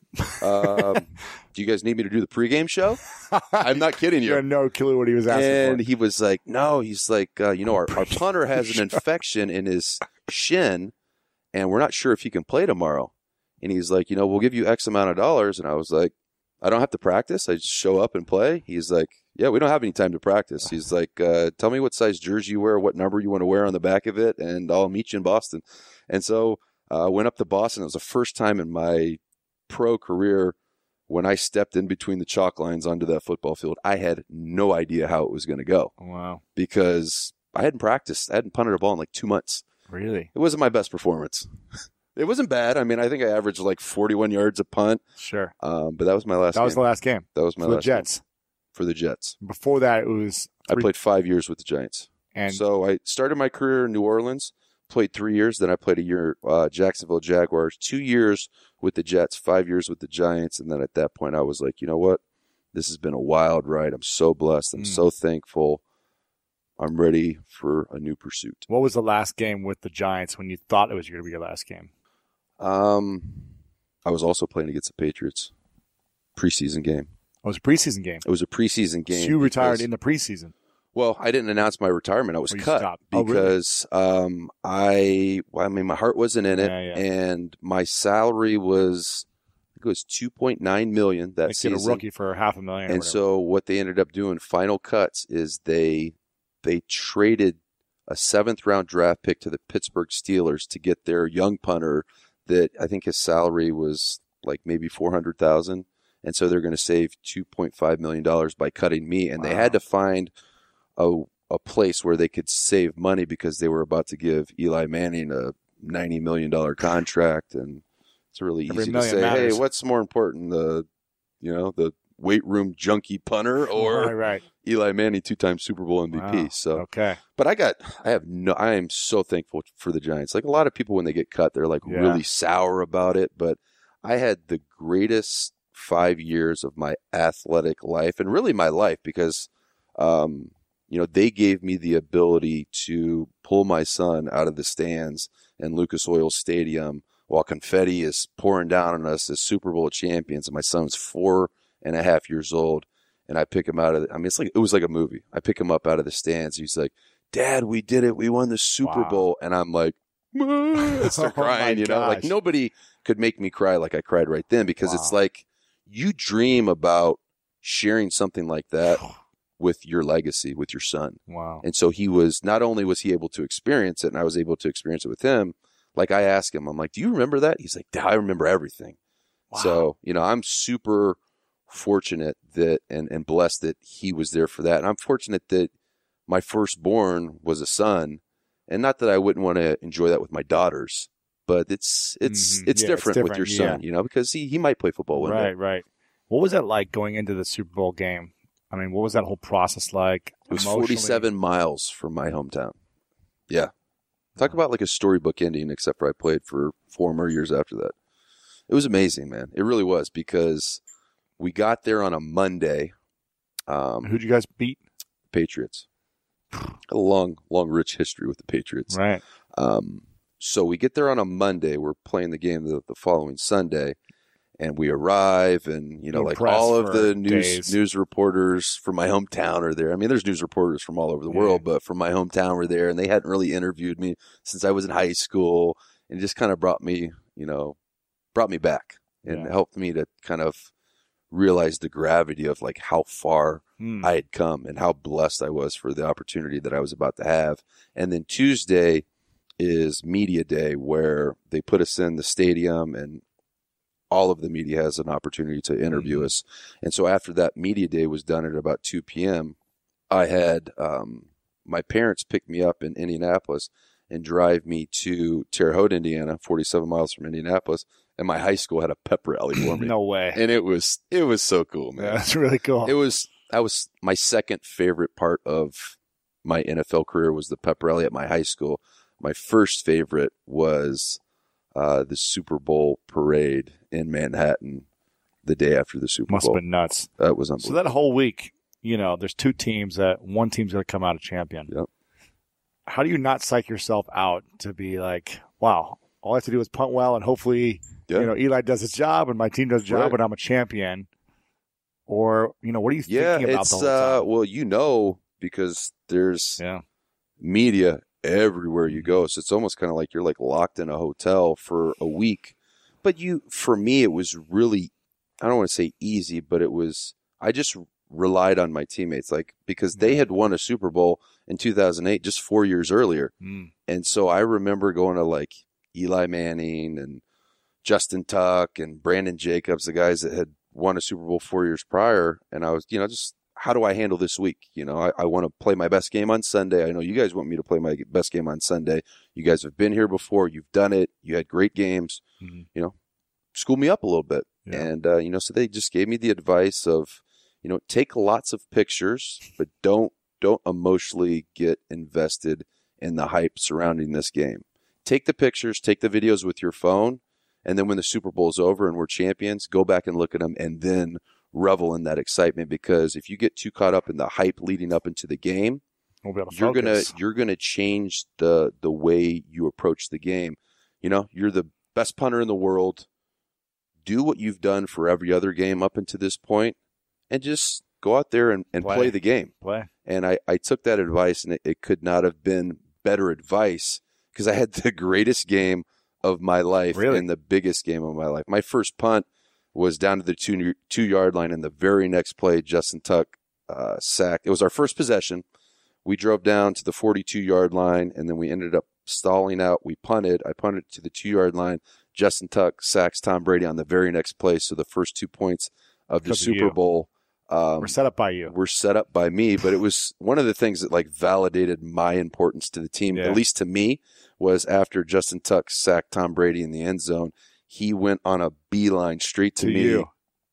um, do you guys need me to do the pregame show? I'm not kidding you. You had no clue what he was asking And for. he was like, no, he's like, uh, you know, our, our punter has an infection in his shin and we're not sure if he can play tomorrow. And he's like, you know, we'll give you X amount of dollars. And I was like, I don't have to practice. I just show up and play. He's like, yeah, we don't have any time to practice. He's like, uh, tell me what size jersey you wear, what number you want to wear on the back of it, and I'll meet you in Boston. And so I uh, went up to Boston. It was the first time in my pro career when I stepped in between the chalk lines onto that football field. I had no idea how it was going to go. Wow. Because I hadn't practiced. I hadn't punted a ball in like two months. Really? It wasn't my best performance. It wasn't bad. I mean, I think I averaged like forty-one yards a punt. Sure. Um, but that was my last That game. was the last game. That was my for the last Jets. game. For the Jets. Before that, it was I three- played five years with the Giants. And so I started my career in New Orleans, played three years. Then I played a year uh, Jacksonville Jaguars, two years with the Jets, five years with the Giants. And then at that point, I was like, you know what? This has been a wild ride. I'm so blessed. I'm Mm. so thankful. I'm ready for a new pursuit. what was the last game with the Giants when you thought it was going to be your last game? Um, I was also playing against the Patriots. Preseason game. It was a preseason game. It was a preseason game. So you retired because- in the preseason. Well, I didn't announce my retirement. I was Oh, you cut stopped. Oh, really? because um, I, well, I mean, my heart wasn't in it, Yeah, yeah. and my salary was, I think it was two point nine million that They get season. a rookie for half a million. or And whatever. so what they ended up doing, final cuts, is they they traded a seventh round draft pick to the Pittsburgh Steelers to get their young punter that I think his salary was like maybe four hundred thousand, and so they're going to save two point five million dollars by cutting me, and they Wow. had to find a a place where they could save money because they were about to give Eli Manning a ninety million dollars contract, and it's really Every easy to million say, matters. hey, what's more important, the you know the weight room junkie punter or right, right. Eli Manning, two-time Super Bowl M V P. Wow. So, Okay. but I got, I have no, I am so thankful for the Giants. Like a lot of people, when they get cut, they're like Yeah. really sour about it. But I had the greatest five years of my athletic life and really my life because, um, you know, they gave me the ability to pull my son out of the stands in Lucas Oil Stadium while confetti is pouring down on us as Super Bowl champions. And my son's four and a half years old. And I pick him out of the, I mean, it's like, it was like a movie. I pick him up out of the stands. He's like, Dad, we did it. We won the Super Wow. Bowl. And I'm like, I start Oh my crying, you know, like gosh. nobody could make me cry like I cried right then because it's Wow. like you dream about sharing something like that with your legacy, with your son. Wow. And so he was, not only was he able to experience it and I was able to experience it with him, like I asked him, I'm like, do you remember that? He's like, I remember everything. Wow. So, you know, I'm super fortunate that and, and blessed that he was there for that. And I'm fortunate that my firstborn was a son. And not that I wouldn't want to enjoy that with my daughters, but it's it's Mhm. it's, Yeah, it's different with different, your son, yeah. you know, because he, he might play football one Right, day. right. What was that like going into the Super Bowl game? I mean, what was that whole process like? It was emotionally? forty-seven miles from my hometown. Yeah. Talk about like a storybook ending, except for I played for four more years after that. It was amazing, man. It really was because we got there on a Monday. Um, Who'd you guys beat? Patriots. A long, long, rich history with the Patriots. Right. Um, so we get there on a Monday. We're playing the game the, the following Sunday, and we arrive, and you know, Being like pressed all of for the news days. news reporters from my hometown are there. I mean, there's news reporters from all over the Yeah. world, but from my hometown were there, and they hadn't really interviewed me since I was in high school, and it just kind of brought me, you know, brought me back and Yeah. helped me to kind of realize the gravity of like how far Hmm. I had come and how blessed I was for the opportunity that I was about to have. And then Tuesday is media day, where they put us in the stadium and all of the media has an opportunity to interview Mm-hmm. us. And so after that media day was done at about two p.m., I had um, my parents pick me up in Indianapolis and drive me to Terre Haute, Indiana, forty-seven miles from Indianapolis. And my high school had a pep rally for me. No way. And it was, it was so cool, man. Yeah, that's really cool. It was, that was my second favorite part of my N F L career was the pep rally at my high school. My first favorite was uh, the Super Bowl parade in Manhattan the day after the Super Must Bowl. have been nuts. That was So unbelievable. that whole week, you know, there's two teams that one team's going to come out a champion. Yep. How do you not psych yourself out to be like, wow, all I have to do is punt well and hopefully, Yeah. you know, Eli does his job and my team does his job Right. and I'm a champion? Or, you know, what are you Yeah, thinking about it's, the whole uh, time? well, you know, because there's Yeah. media everywhere you go. So it's almost kind of like you're like locked in a hotel for a week. But you, for me, it was really, I don't want to say easy, but it was, I just relied on my teammates, like, because they had won a Super Bowl in two thousand eight, just four years earlier. Mm. And so I remember going to like Eli Manning and Justin Tuck and Brandon Jacobs, the guys that had won a Super Bowl four years prior. And I was, you know, just how do I handle this week? You know, I, I want to play my best game on Sunday. I know you guys want me to play my best game on Sunday. You guys have been here before. You've done it. You had great games. Mhm. You know, school me up a little bit. Yeah. And, uh, you know, so they just gave me the advice of, you know, take lots of pictures, but don't, don't emotionally get invested in the hype surrounding this game. Take the pictures, take the videos with your phone, and then when the Super Bowl is over and we're champions, go back and look at them and then revel in that excitement. Because if you get too caught up in the hype leading up into the game, We'll be able to you're gonna focus. you're gonna change the the way you approach the game. You know, you're the best punter in the world. Do what you've done for every other game up until this point, and just go out there and, and Play. play the game. Play. And I, I took that advice, and it, it could not have been better advice, because I had the greatest game of my life Really? and the biggest game of my life. My first punt was down to the two, two yard line, and the very next play, Justin Tuck uh, sacked. It was our first possession. We drove down to the forty-two yard line, and then we ended up stalling out. We punted. I punted to the two yard line. Justin Tuck sacks Tom Brady on the very next play. So the first two points of the Because of Super you. Bowl um, We're set up by you. were set up by me. But it was one of the things that like validated my importance to the team, Yeah. at least to me, was after Justin Tuck sacked Tom Brady in the end zone. He went on a beeline straight to, To me you.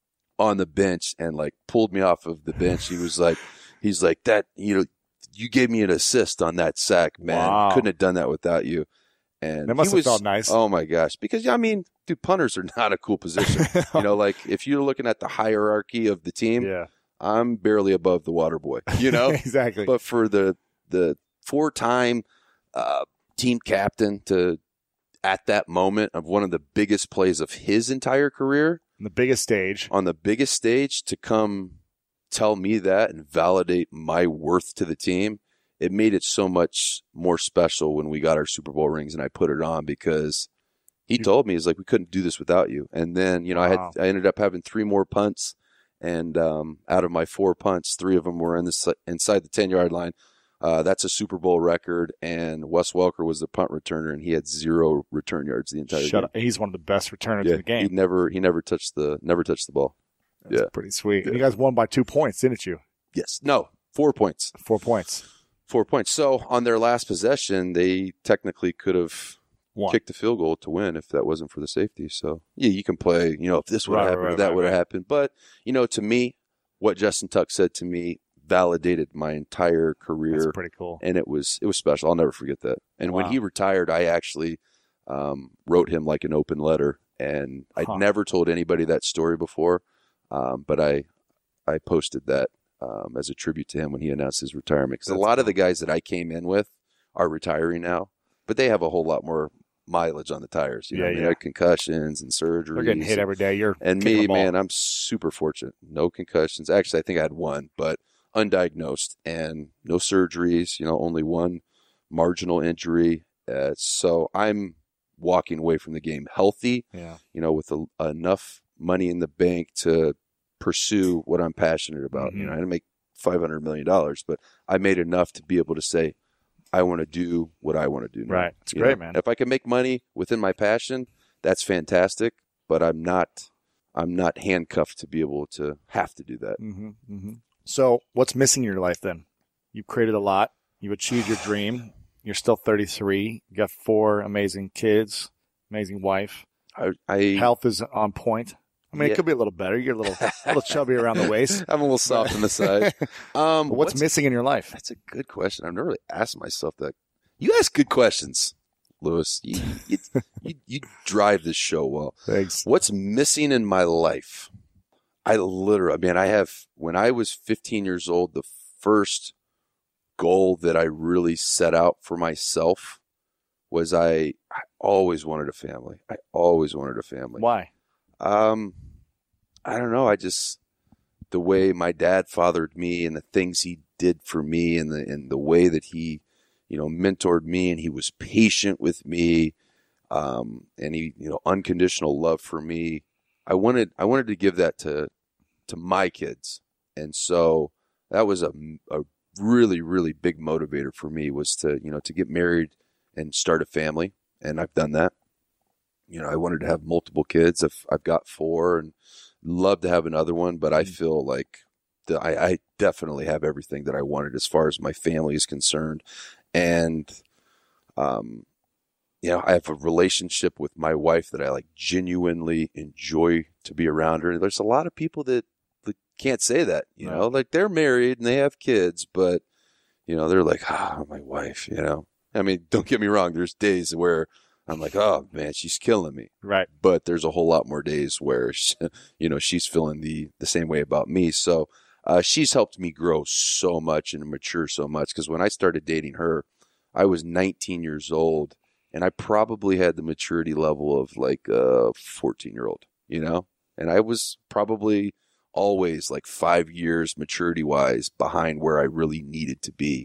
on the bench and like pulled me off of the bench. He was like, he's like, that, you know, you gave me an assist on that sack, man. Wow. Couldn't have done that without you. And That must he have was, felt nice. Oh my gosh. Because I mean, dude, punters are not a cool position. You know, like if you're looking at the hierarchy of the team, Yeah. I'm barely above the water boy, you know, Exactly. but for the, the four time, uh, team captain to, at that moment of one of the biggest plays of his entire career On the biggest stage. on the biggest stage, to come tell me that and validate my worth to the team, it made it so much more special when we got our Super Bowl rings and I put it on, because he You- told me, he's like, we couldn't do this without you. And then, you know, Wow. I had, I ended up having three more punts, and um, out of my four punts, three of them were in the, si- inside the ten yard line. Uh, that's a Super Bowl record, and Wes Welker was the punt returner, and he had zero return yards the entire Shut game. up. He's one of the best returners Yeah, in the game. he never he never touched the never touched the ball. That's yeah. pretty sweet. And Yeah. you guys won by two points, didn't you? Yes, no, four points, Four points. four points. So on their last possession, they technically could have One. kicked the field goal to win if that wasn't for the safety. So yeah, you can play. You know, if this would have Right, happened right, or that right, would have right. happened. But you know, to me, what Justin Tuck said to me validated my entire That's career. pretty cool. And it was it was special. I'll never forget that. And when Wow. he retired, I actually um, wrote him like an open letter, and I'd Huh. never told anybody that story before, um, but I I posted that um, as a tribute to him when he announced his retirement. Because a That's lot of the guys that I came in with are retiring now, but they have a whole lot more mileage on the tires. You know, Yeah, what I mean, yeah. They had concussions and surgeries. They're getting hit every day. You're And kicking me, the ball. man, I'm super fortunate. No concussions. Actually, I think I had one, but undiagnosed, and no surgeries, you know, only one marginal injury. Uh, so I'm walking away from the game healthy, Yeah. you know, with a, enough money in the bank to pursue what I'm passionate about. Mm-hmm. You know, I didn't make five hundred million dollars, but I made enough to be able to say, I want to do what I want to do now. Right. It's you great, know? man. If I can make money within my passion, that's fantastic, but I'm not, I'm not handcuffed to be able to have to do that. Mm-hmm. Mm-hmm. So what's missing in your life then? You've created a lot. You've achieved your dream. You're still thirty-three. You got four amazing kids, amazing wife. I, I Health is on point. I mean, yeah. It could be a little better. You're a little, a little chubby around the waist. I'm a little soft on the side. Um, what's, what's missing in your life? That's a good question. I've never really asked myself that. You ask good questions, Lewis. You, you, you, you drive this show well. Thanks. What's missing in my life? I literally, I mean, I have, when I was fifteen years old, the first goal that I really set out for myself was I, I always wanted a family. I always wanted a family. Why? Um, I don't know. I just, the way my dad fathered me and the things he did for me and the, and the way that he, you know, mentored me and he was patient with me. Um, and he, you know, unconditional love for me. I wanted, I wanted to give that to, to my kids. And so that was a, a really, really big motivator for me, was to, you know, to get married and start a family. And I've done that. You know, I wanted to have multiple kids. I've, I've got four and love to have another one, but I feel like the, I, I definitely have everything that I wanted as far as my family is concerned. And, um, you know, I have a relationship with my wife that I like genuinely enjoy to be around her. There's a lot of people that, that can't say that, you know, like they're married and they have kids, but, you know, they're like, ah, oh, my wife, you know. I mean, don't get me wrong. There's days where I'm like, oh man, she's killing me. Right. But there's a whole lot more days where, she, you know, she's feeling the, the same way about me. So uh, she's helped me grow so much and mature so much. Because when I started dating her, I was nineteen years old and I probably had the maturity level of like a fourteen year old, you know, and I was probably always like five years maturity wise behind where I really needed to be.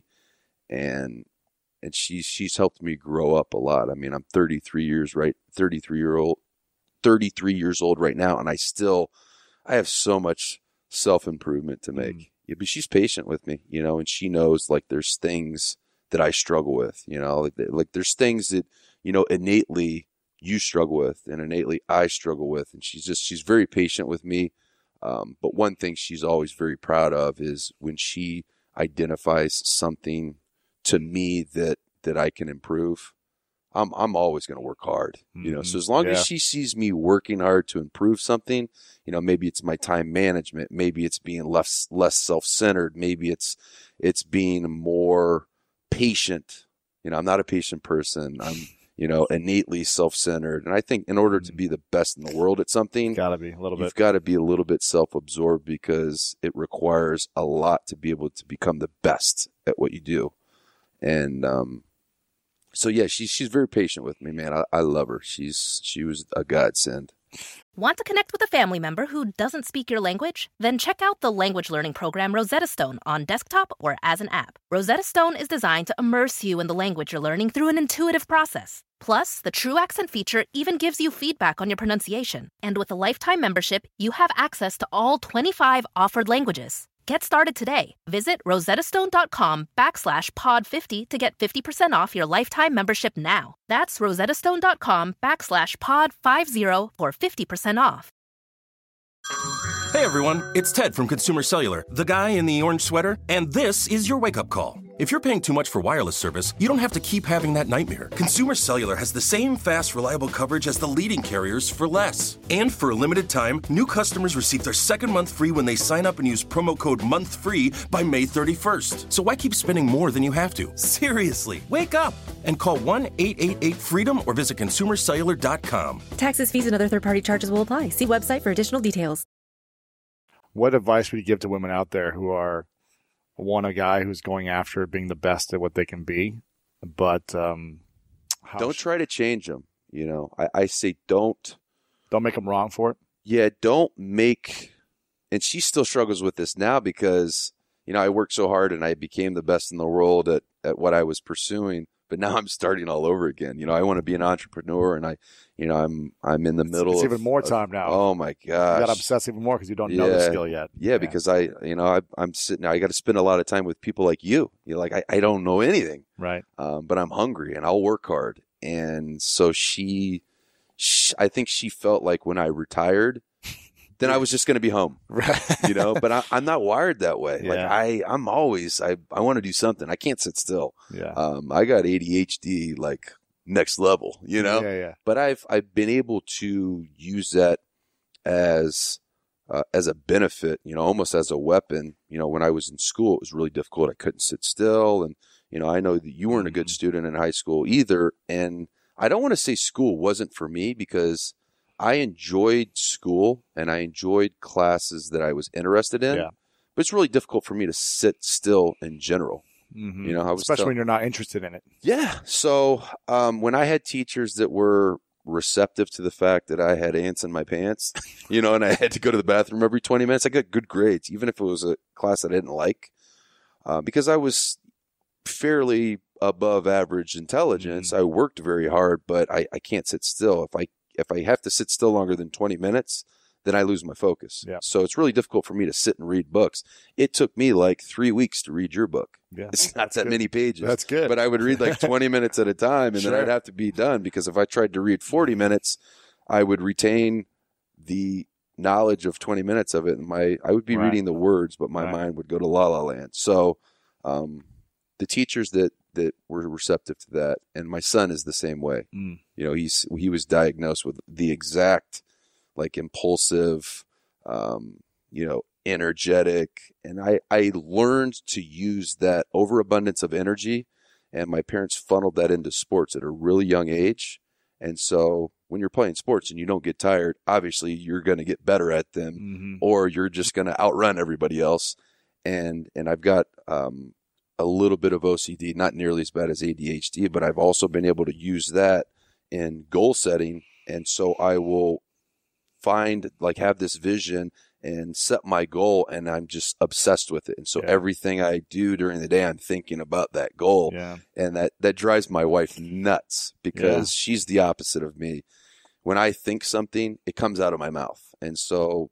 And And she's she's helped me grow up a lot. I mean, I'm thirty-three years right, thirty-three year old, thirty-three years old right now, and I still, I have so much self improvement to make. Mm. Yeah, but she's patient with me, you know, and she knows like there's things that I struggle with, you know, like like there's things that, you know, innately you struggle with, and innately I struggle with, and she's just she's very patient with me. Um, but one thing she's always very proud of is when she identifies something to me that, that I can improve, I'm, I'm always going to work hard, you know, so as long yeah. as she sees me working hard to improve something, you know, maybe it's my time management, maybe it's being less, less self-centered, maybe it's, it's being more patient. You know, I'm not a patient person. I'm, you know, innately self-centered. And I think in order to be the best in the world at something, gotta be a little bit. You've got to be a little bit self-absorbed, because it requires a lot to be able to become the best at what you do. And, um, so yeah, she's, she's very patient with me, man. I, I love her. She's, she was a godsend. Want to connect with a family member who doesn't speak your language? Then check out the language learning program Rosetta Stone on desktop or as an app. Rosetta Stone is designed to immerse you in the language you're learning through an intuitive process. Plus, the True Accent feature even gives you feedback on your pronunciation. And with a lifetime membership, you have access to all twenty-five offered languages. Get started today. Visit rosettastone.com backslash pod 50 to get fifty percent off your lifetime membership now. That's rosettastone.com backslash pod 50 for fifty percent off. Hey everyone, it's Ted from Consumer Cellular, the guy in the orange sweater, and this is your wake-up call. If you're paying too much for wireless service, you don't have to keep having that nightmare. Consumer Cellular has the same fast, reliable coverage as the leading carriers for less. And for a limited time, new customers receive their second month free when they sign up and use promo code MONTHFREE by May thirty-first. So why keep spending more than you have to? Seriously, wake up and call one eight eight eight FREEDOM or visit consumer cellular dot com. Taxes, fees, and other third-party charges will apply. See website for additional details. What advice would you give to women out there who are, want a guy who's going after being the best at what they can be, but um, don't sh- try to change them. You know, I, I say don't. Don't make them wrong for it? Yeah, don't make, and she still struggles with this now because, you know, I worked so hard and I became the best in the world at, at what I was pursuing, but now I'm starting all over again. You know, I want to be an entrepreneur, and I, you know, I'm I'm in the middle. It's of, even more time of, now. Oh my gosh, you got to obsess even more because you don't yeah. know the skill yet. Yeah, yeah. because I, you know, I, I'm sitting. I got to spend a lot of time with people like you. You're like, I, I don't know anything, right? Um, but I'm hungry and I'll work hard. And so she, she, I think she felt like when I retired, then I was just going to be home, right? You know. But I, I'm not wired that way. Yeah. Like I, I'm always, I, I want to do something. I can't sit still. Yeah. Um, I got A D H D like next level, you know. Yeah, yeah. But I've, I've been able to use that as, uh, as a benefit, you know, almost as a weapon. You know, when I was in school, it was really difficult. I couldn't sit still, and you know, I know that you weren't a good student in high school either. And I don't want to say school wasn't for me because I enjoyed school and I enjoyed classes that I was interested in. Yeah. But it's really difficult for me to sit still in general. Mm-hmm. You know, I was especially tell- when you're not interested in it. Yeah. So um, when I had teachers that were receptive to the fact that I had ants in my pants, you know, and I had to go to the bathroom every twenty minutes, I got good grades, even if it was a class that I didn't like, uh, because I was fairly above average intelligence. Mm-hmm. I worked very hard, but I, I can't sit still. If I if I have to sit still longer than twenty minutes, then I lose my focus. Yeah. So it's really difficult for me to sit and read books. It took me like three weeks to read your book. Yeah. It's not that good. many pages. That's good. But I would read like twenty minutes at a time, and Sure. then I'd have to be done, because if I tried to read forty minutes, I would retain the knowledge of twenty minutes of it, and my I would be Right. reading the words, but my Right. mind would go to La La Land. So um, the teachers that, that were receptive to that, and my son is the same way. Mm. You know, he's he was diagnosed with the exact like impulsive, um, you know, energetic, and I I learned to use that overabundance of energy, and my parents funneled that into sports at a really young age. And so when you're playing sports and you don't get tired, obviously you're going to get better at them, Mm-hmm. or you're just going to outrun everybody else. And and I've got um, a little bit of O C D, not nearly as bad as A D H D, but I've also been able to use that in goal setting. And so I will find, like, have this vision and set my goal, and I'm just obsessed with it. And so Yeah. everything I do during the day, I'm thinking about that goal. Yeah. And that, that drives my wife nuts, because she's the opposite of me. When I think something, it comes out of my mouth. And so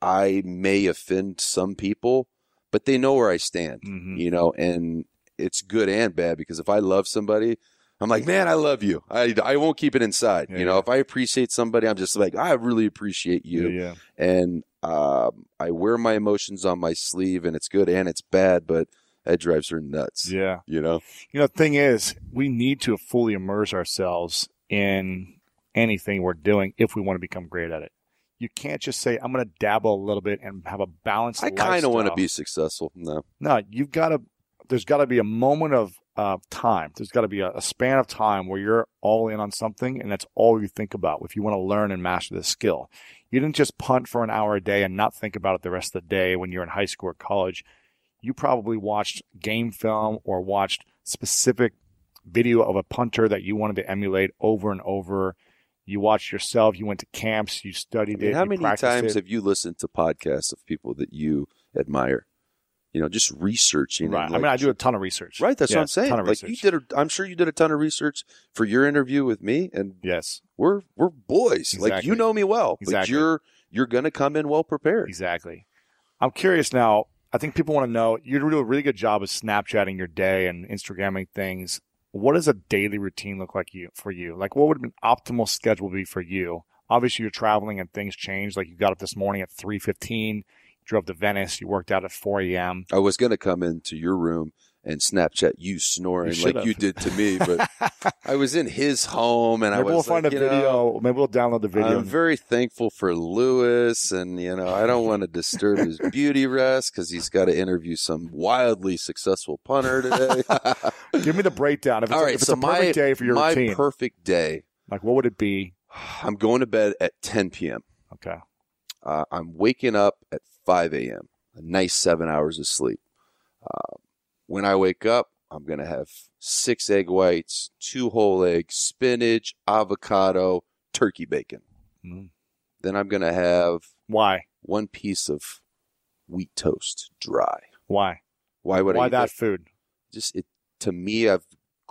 I may offend some people, but they know where I stand, Mhm. you know, and it's good and bad, because if I love somebody, I'm like, man, I love you. I, I won't keep it inside. Yeah, you know, yeah. if I appreciate somebody, I'm just like, I really appreciate you. Yeah, yeah. And um, I wear my emotions on my sleeve, and it's good and it's bad, but that drives her nuts. Yeah. You know? You know, the thing is, we need to fully immerse ourselves in anything we're doing if we want to become great at it. You can't just say, I'm going to dabble a little bit and have a balanced I kind of want to lifestyle. be successful. No. No, you've got to, there's got to be a moment of uh, time. There's got to be a, a span of time where you're all in on something, and that's all you think about if you want to learn and master this skill. You didn't just punt for an hour a day and not think about it the rest of the day when you're in high school or college. You probably watched game film or watched specific video of a punter that you wanted to emulate over and over. You watched yourself. You went to camps. You studied I mean, it. how you many practiced times it. have you listened to podcasts of people that you admire? You know, just researching. Right. and, I like, mean, I do a ton of research. Right, that's Yeah, what I'm saying. ton of Like, you research. did, a, I'm sure you did a ton of research for your interview with me, and Yes. we're we're boys. Like, Exactly. you know me well, but Exactly. you're you're gonna come in well prepared. Exactly. I'm curious now. I think people want to know, you do a really good job of Snapchatting your day and Instagramming things. What does a daily routine look like you for you? Like, what would an optimal schedule be for you? Obviously, you're traveling and things change. Like, you got up this morning at three fifteen, drove to Venice, you worked out at four a.m. I was gonna come into your room and Snapchat you snoring You like should've. you did to me, but I was in his home, and Maybe I was we'll find like, a you know, video. Maybe we'll download the video. I'm very thankful for Lewis, and you know, I don't want to disturb his beauty rest because he's got to interview some wildly successful punter today. Give me the breakdown. If it's, All a, right, if it's so a perfect my day for your my routine, perfect day, like, what would it be? I'm going to bed at ten p.m. Okay. Uh, I'm waking up at five a.m. A nice seven hours of sleep. Uh, when I wake up, I'm going to have six egg whites, two whole eggs, spinach, avocado, turkey bacon. Mm. Then I'm going to have Why? one piece of wheat toast, dry. Why? Why would I Why eat that food? Just it to me, I've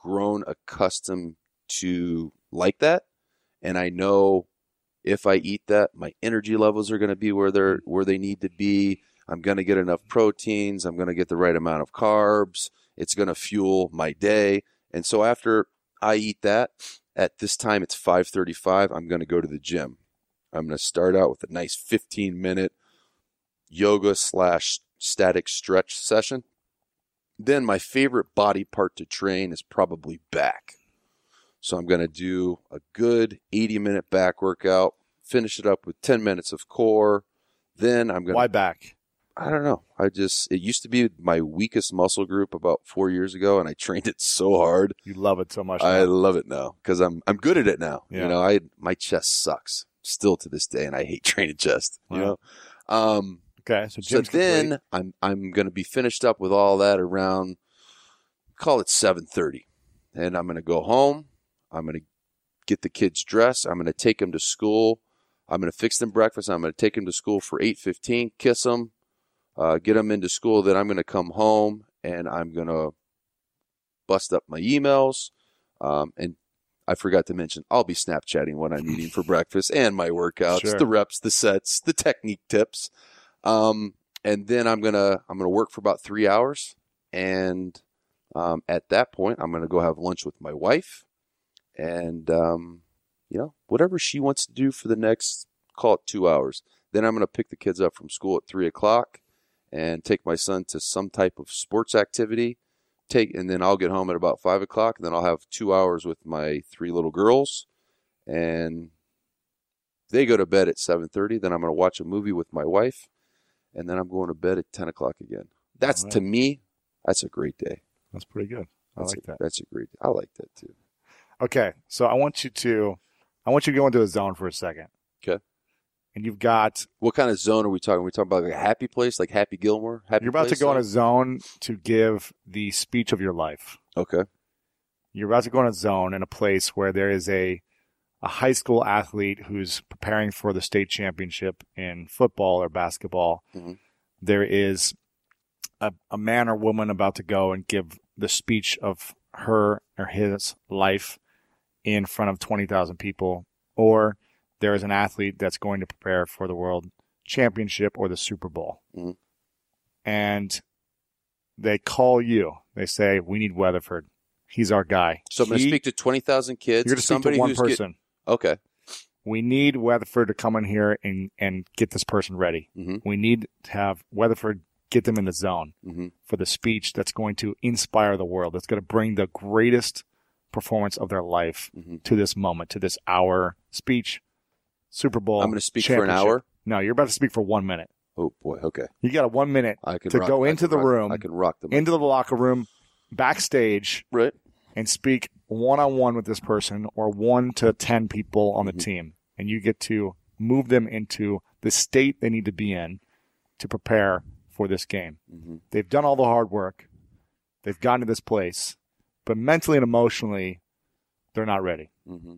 grown accustomed to like that. And I know if I eat that, my energy levels are going to be where they're where they need to be. I'm going to get enough proteins. I'm going to get the right amount of carbs. It's going to fuel my day. And so after I eat that, at this time it's five thirty-five, I'm going to go to the gym. I'm going to start out with a nice fifteen minute yoga slash static stretch session. Then my favorite body part to train is probably back. So I'm going to do a good eighty minute back workout, finish it up with ten minutes of core. Then I'm going to... Why back? I don't know. I just, it used to be my weakest muscle group about four years ago, and I trained it so hard. You love it so much. I now. love it now because I'm I'm good at it now. Yeah. You know, I my chest sucks still to this day, and I hate training chest. You Wow. know, um, Okay, so so gym's then complete. I'm I'm going to be finished up with all that around, call it seven thirty, and I'm going to go home. I'm going to get the kids dressed. I'm going to take them to school. I'm going to fix them breakfast. I'm going to take them to school for eight fifteen. Kiss them, uh, get them into school. Then I'm going to come home and I'm going to bust up my emails. Um, and I forgot to mention, I'll be Snapchatting what I'm eating for breakfast and my workouts, Sure. the reps, the sets, the technique tips. Um, and then I'm going to, I'm going to work for about three hours. And, um, at that point, I'm going to go have lunch with my wife and, um, you know, whatever she wants to do for the next, call it two hours. Then I'm going to pick the kids up from school at three o'clock and take my son to some type of sports activity. Take, and then I'll get home at about five o'clock, and then I'll have two hours with my three little girls, and they go to bed at seven thirty. Then I'm going to watch a movie with my wife, and then I'm going to bed at ten o'clock again. That's, right. to me, that's a great day. That's pretty good. I That's like a, that. That's a great I like that, too. Okay, so I want you to, I want you to go into a zone for a second. Okay. And you've got, What kind of zone are we talking? Are we talking about like a happy place, like Happy Gilmore? Happy you're about to place go in a zone? zone to give the speech of your life. Okay. You're about to go in a zone in a place where there is a, a high school athlete who's preparing for the state championship in football or basketball. Mhm. There is a, a man or woman about to go and give the speech of her or his life in front of twenty thousand people, or there is an athlete that's going to prepare for the world championship or the Super Bowl. Mhm. And they call you. They say, we need Weatherford. He's our guy. So I'm going to He- speak to twenty thousand kids. You're going to speak somebody to one who's get- person. okay. We need Weatherford to come in here and, and get this person ready. Mm-hmm. We need to have Weatherford get them in the zone Mm-hmm. for the speech that's going to inspire the world. That's going to bring the greatest performance of their life Mm-hmm. to this moment, to this hour speech, Super Bowl. I'm going to speak for an championship. hour. No, you're about to speak for one minute. Oh boy. Okay. You got a one minute I can to rock, go I into can the rock- room, I can rock them. into the locker room, backstage, right. and speak one-on-one with this person or one to ten people on the Mhm. team. And you get to move them into the state they need to be in to prepare for this game. Mm-hmm. They've done all the hard work. They've gotten to this place. But mentally and emotionally, they're not ready. Mm-hmm.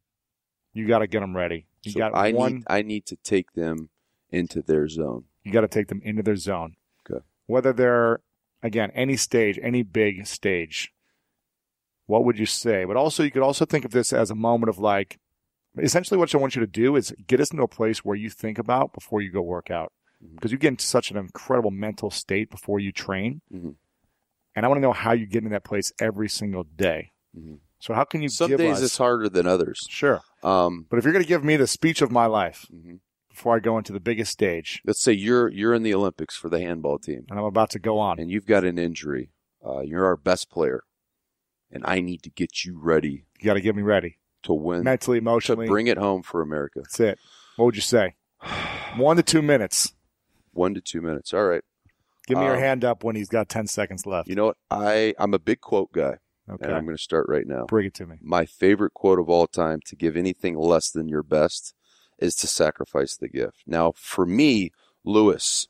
You got to get them ready. You So got I one. need I need to take them into their zone. You got to take them into their zone. Okay. Whether they're, again, any stage, any big stage, what would you say? But also, you could also think of this as a moment of like, essentially what I want you to do is get us into a place where you think about before you go work out. Mhm. Because you get into such an incredible mental state before you train. Mhm. And I want to know how you get in that place every single day. Mhm. So how can you Some give days us... it's harder than others. Sure. Um, But if you're going to give me the speech of my life mhm. before I go into the biggest stage, Let's say you're you're in the Olympics for the handball team, and I'm about to go on, and you've got an injury. Uh, you're our best player, and I need to get you ready you got to get me ready. to win, Mentally, to emotionally. bring it home for America. That's it. What would you say? One to two minutes. One to two minutes. All right. Give me your Um, hand up when he's got ten seconds left. You know what? I I'm a big quote guy, Okay. and I'm going to start right now. Bring it to me. My favorite quote of all time, to give anything less than your best, is to sacrifice the gift. Now, for me, Lewis,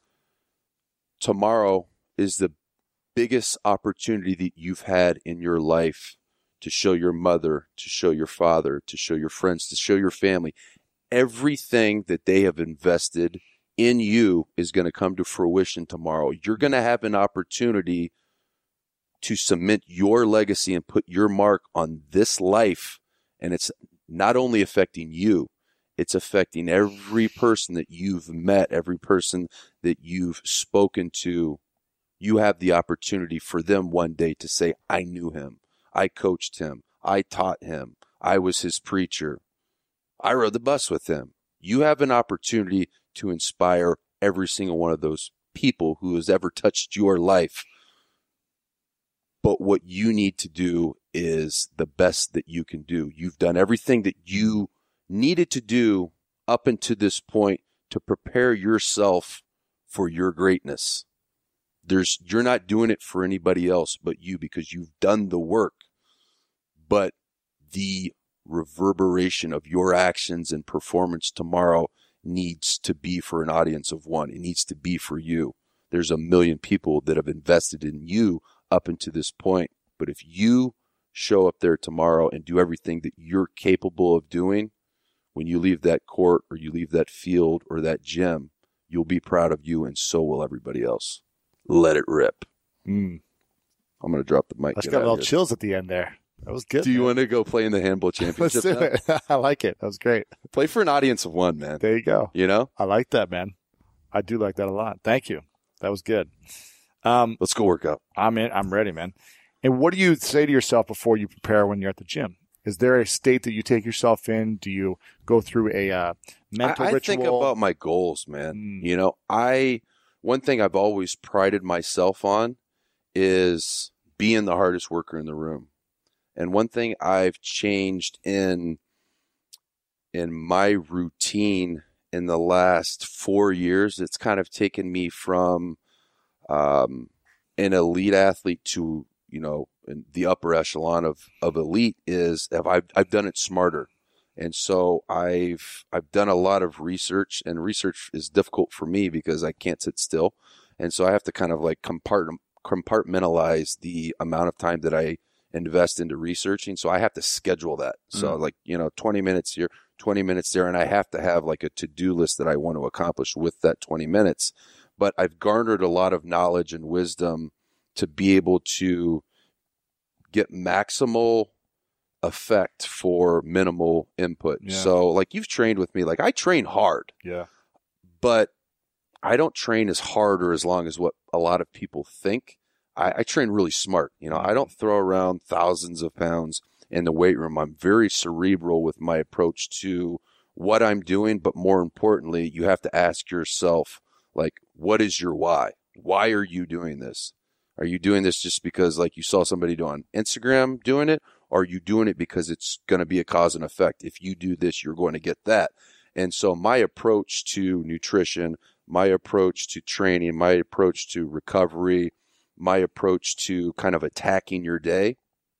tomorrow is the biggest opportunity that you've had in your life to show your mother, to show your father, to show your friends, to show your family. Everything that they have invested in you is going to come to fruition tomorrow. You're going to have an opportunity to cement your legacy and put your mark on this life. And it's not only affecting you, it's affecting every person that you've met, every person that you've spoken to. You have the opportunity for them one day to say, I knew him. I coached him. I taught him. I was his preacher. I rode the bus with him. You have an opportunity to inspire every single one of those people who has ever touched your life. But what you need to do is the best that you can do. You've done everything that you needed to do up until this point to prepare yourself for your greatness. There's, you're not doing it for anybody else but you, because you've done the work. But the reverberation of your actions and performance tomorrow needs to be for an audience of one. It needs to be for you. There's a million people that have invested in you up until this point. But if you show up there tomorrow and do everything that you're capable of doing, when you leave that court or you leave that field or that gym, you'll be proud of you, and so will everybody else. Let it rip. Mm. I'm going to drop the mic. Let's got a little chills at the end there. That was good. Do you man. want to go play in the handball championship? Let's do it. I like it. That was great. Play for an audience of one, man. There you go. You know? I like that, man. I do like that a lot. Thank you. That was good. Um, Let's go work out. I'm in. I'm ready, man. And what do you say to yourself before you prepare when you're at the gym? Is there a state that you take yourself in? Do you go through a uh, mental I, I ritual? think about my goals, man. Mm. You know, I one thing I've always prided myself on is being the hardest worker in the room. And one thing I've changed in in my routine in the last four years, it's kind of taken me from um, an elite athlete to, you know, in the upper echelon of, of elite is I've, I've done it smarter. And so I've, I've done a lot of research, and research is difficult for me because I can't sit still. And so I have to kind of like compart- compartmentalize the amount of time that I invest into researching. So I have to schedule that. So mm. like, you know, twenty minutes here, twenty minutes there. And I have to have like a to-do list that I want to accomplish with that twenty minutes. But I've garnered a lot of knowledge and wisdom to be able to get maximal effect for minimal input. Yeah. So like you've trained with me, like I train hard. Yeah. But I don't train as hard or as long as what a lot of people think. I, I train really smart. You know, I don't throw around thousands of pounds in the weight room. I'm very cerebral with my approach to what I'm doing. But more importantly, you have to ask yourself, like, what is your why? Why are you doing this? Are you doing this just because like you saw somebody do on Instagram doing it? Or are you doing it because it's going to be a cause and effect? If you do this, you're going to get that. And so my approach to nutrition, my approach to training, my approach to recovery, my approach to kind of attacking your day,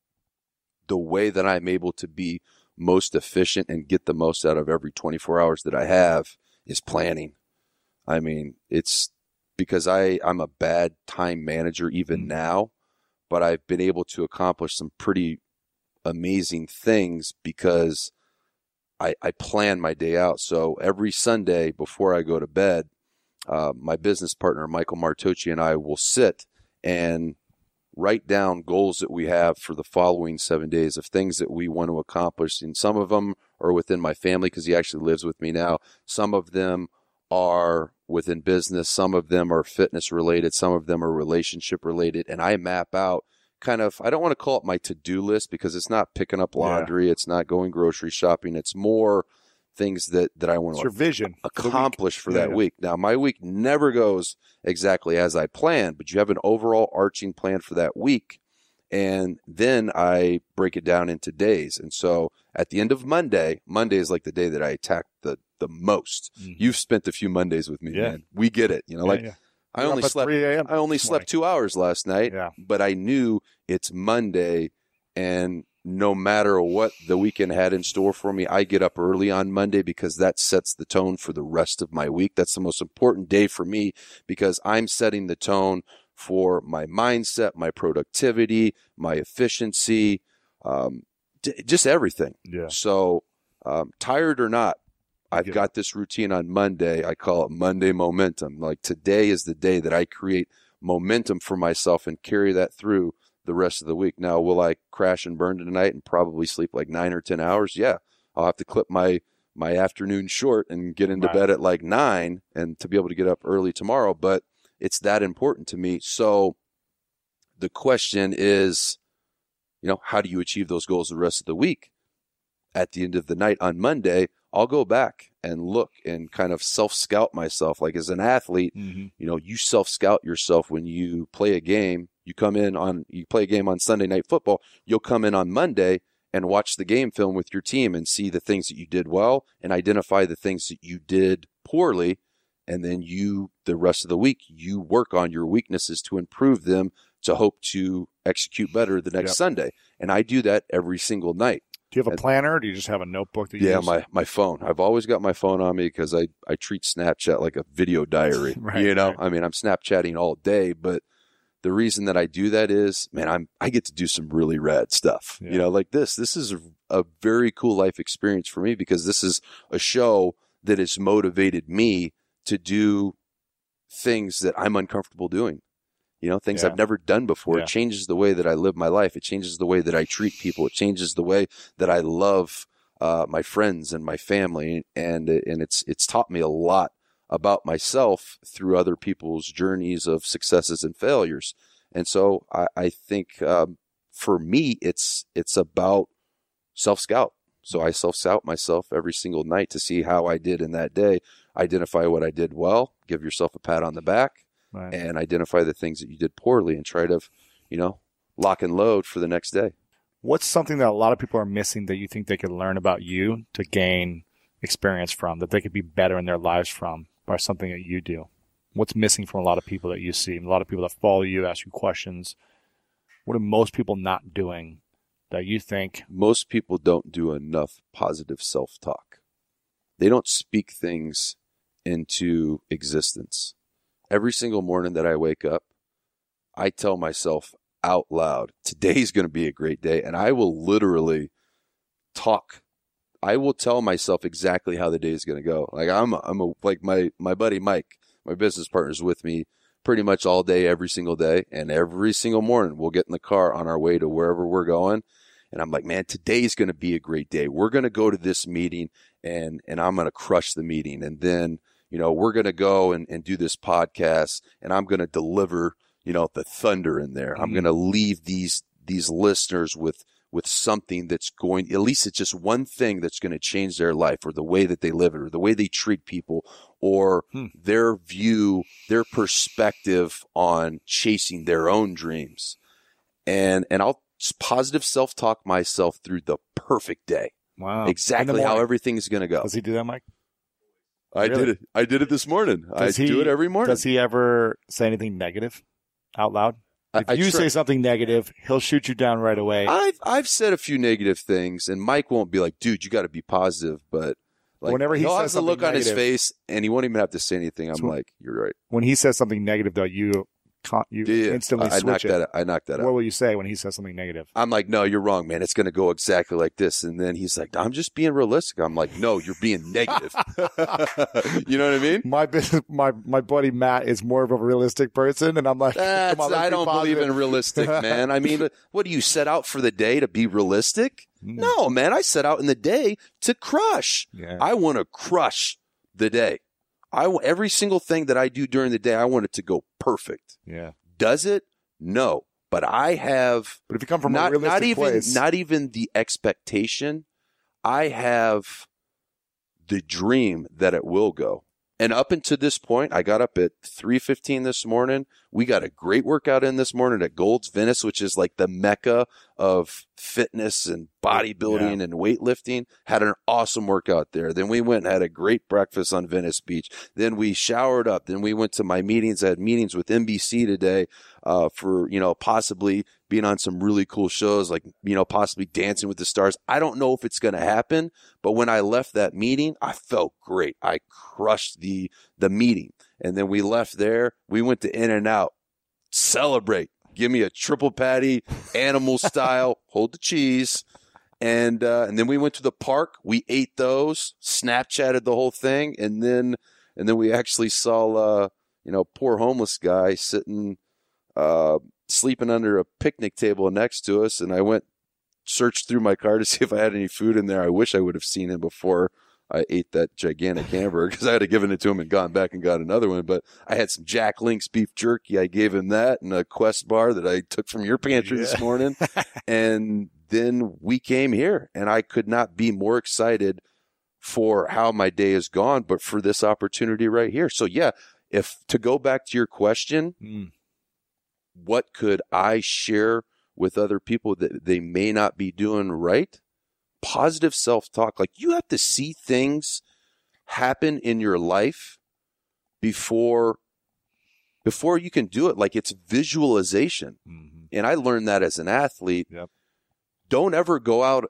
the way that I'm able to be most efficient and get the most out of every twenty-four hours that I have is planning. I mean, it's because I, I'm a bad time manager even now, but I've been able to accomplish some pretty amazing things because I, I plan my day out. So every Sunday before I go to bed, uh, my business partner, Michael Martocci, and I will sit and write down goals that we have for the following seven days of things that we want to accomplish. And some of them are within my family because he actually lives with me now. Some of them are within business. Some of them are fitness related. Some of them are relationship related. And I map out kind of, I don't want to call it my to-do list because it's not picking up laundry. Yeah. It's not going grocery shopping. It's more things that, that I want it's to your vision accomplish for, for that yeah. week. Now, my week never goes exactly as I planned, but you have an overall arching plan for that week. And then I break it down into days. And so at the end of Monday, Monday is like the day that I attack the, the most. Mm-hmm. You've spent a few Mondays with me, yeah. man. We get it. You know, yeah, like yeah. I only slept, I only slept two hours last night, yeah. but I knew it's Monday, and no matter what the weekend had in store for me, I get up early on Monday because that sets the tone for the rest of my week. That's the most important day for me because I'm setting the tone for my mindset, my productivity, my efficiency, um, d- just everything. Yeah. So um, tired or not, I've got this routine on Monday. I call it Monday momentum. Like today is the day that I create momentum for myself and carry that through the rest of the week. Now, will I crash and burn tonight and probably sleep like nine or ten hours? Yeah. I'll have to clip my, my afternoon short and get into Right. bed at like nine and to be able to get up early tomorrow. But it's that important to me. So the question is, you know, how do you achieve those goals the rest of the week? At the end of the night on Monday, I'll go back and look and kind of self-scout myself. Like as an athlete, Mm-hmm. you know, you self-scout yourself when you play a game. You come in on, you play a game on Sunday Night Football. You'll come in on Monday and watch the game film with your team and see the things that you did well and identify the things that you did poorly. And then you, the rest of the week, you work on your weaknesses to improve them to hope to execute better the next Yep. Sunday. And I do that every single night. Do you have a planner or do you just have a notebook that you Yeah, use? my, my phone. I've always got my phone on me because I, I treat Snapchat like a video diary. Right, you know, right. I mean, I'm Snapchatting all day, but the reason that I do that is, man, I'm I get to do some really rad stuff. Yeah. You know, like this. This is a, a very cool life experience for me because this is a show that has motivated me to do things that I'm uncomfortable doing. You know, things Yeah. I've never done before. Yeah. It changes the way that I live my life. It changes the way that I treat people. It changes the way that I love uh, my friends and my family. And and it's it's taught me a lot about myself through other people's journeys of successes and failures. And so I, I think um, for me, it's it's about self-scout. So I self-scout myself every single night to see how I did in that day, identify what I did well, give yourself a pat on the back, Right. and identify the things that you did poorly and try to, you know, lock and load for the next day. What's something that a lot of people are missing that you think they could learn about you to gain experience from, that they could be better in their lives from by something that you do? What's missing from a lot of people that you see? A lot of people that follow you, ask you questions. What are most people not doing that you think? Most people don't do enough positive self-talk. They don't speak things into existence. Every single morning that I wake up, I tell myself out loud, today's going to be a great day. And I will literally talk. I will tell myself exactly how the day is going to go. Like I'm, a, I'm a, like my, my buddy, Mike, my business partner, is with me pretty much all day, every single day. And every single morning we'll get in the car on our way to wherever we're going. And I'm like, man, today's going to be a great day. We're going to go to this meeting and, and I'm going to crush the meeting. And then, you know, we're going to go and, and do this podcast and I'm going to deliver, you know, the thunder in there. Mm-hmm. I'm going to leave these, these listeners with, with something that's going, at least it's just one thing that's going to change their life or the way that they live it or the way they treat people or hmm. their view, their perspective on chasing their own dreams. And, and I'll positive self-talk myself through the perfect day. Wow. Exactly how everything's going to go. Does he do that, Mike? I really? did it. I did it this morning. Does I he, do it every morning. Does he ever say anything negative out loud? If I, you I try, say something negative, he'll shoot you down right away. I've I've said a few negative things, and Mike won't be like, "Dude, you got to be positive." But like, whenever he he'll says have the look negative, on his face, and he won't even have to say anything. I'm so like, "You're right." When he says something negative, though, you you yeah, instantly I, I switch knock it. That out. I knock that what out. What will you say when he says something negative? I'm like, "No, you're wrong, man. It's going to go exactly like this." And then he's like, "I'm just being realistic." I'm like, "No, you're being negative." You know what I mean? My business, my my buddy Matt is more of a realistic person, and I'm like, That's, Come on, I be don't positive. believe in realistic, man. I mean, what do you set out for the day to be realistic? Mm. No, man. I set out in the day to crush. Yeah. I want to crush the day. I every single thing that I do during the day, I want it to go perfect. Yeah. Does it? No. But I have. But if you come from not, a realistic not even, place, not even the expectation. I have the dream that it will go. And up until this point, I got up at three fifteen this morning. We got a great workout in this morning at Gold's Venice, which is like the mecca of fitness and bodybuilding yeah. and weightlifting. Had an awesome workout there. Then we went and had a great breakfast on Venice Beach. Then we showered up. Then we went to my meetings. I had meetings with N B C today uh, for, you know, possibly being on some really cool shows, like, you know, possibly Dancing with the Stars. I don't know if it's going to happen, but when I left that meeting, I felt great. I crushed the the meeting. And then we left there. We went to In-N-Out. Celebrate. Give me a triple patty, animal style, hold the cheese. And uh, and then we went to the park. We ate those, Snapchatted the whole thing, and then and then we actually saw uh, you know, poor homeless guy sitting uh, sleeping under a picnic table next to us, and I went searched through my car to see if I had any food in there. I wish I would have seen him before I ate that gigantic hamburger, because I had to given it to him and gone back and got another one. But I had some Jack Link's beef jerky. I gave him that, and a Quest bar that I took from your pantry yeah. this morning. And then we came here, and I could not be more excited for how my day has gone, but for this opportunity right here. So yeah, if to go back to your question, mm. what could I share with other people that they may not be doing right? Positive self-talk. Like, you have to see things happen in your life before before you can do it. Like, it's visualization. Mm-hmm. And I learned that as an athlete. Yep. Don't ever go out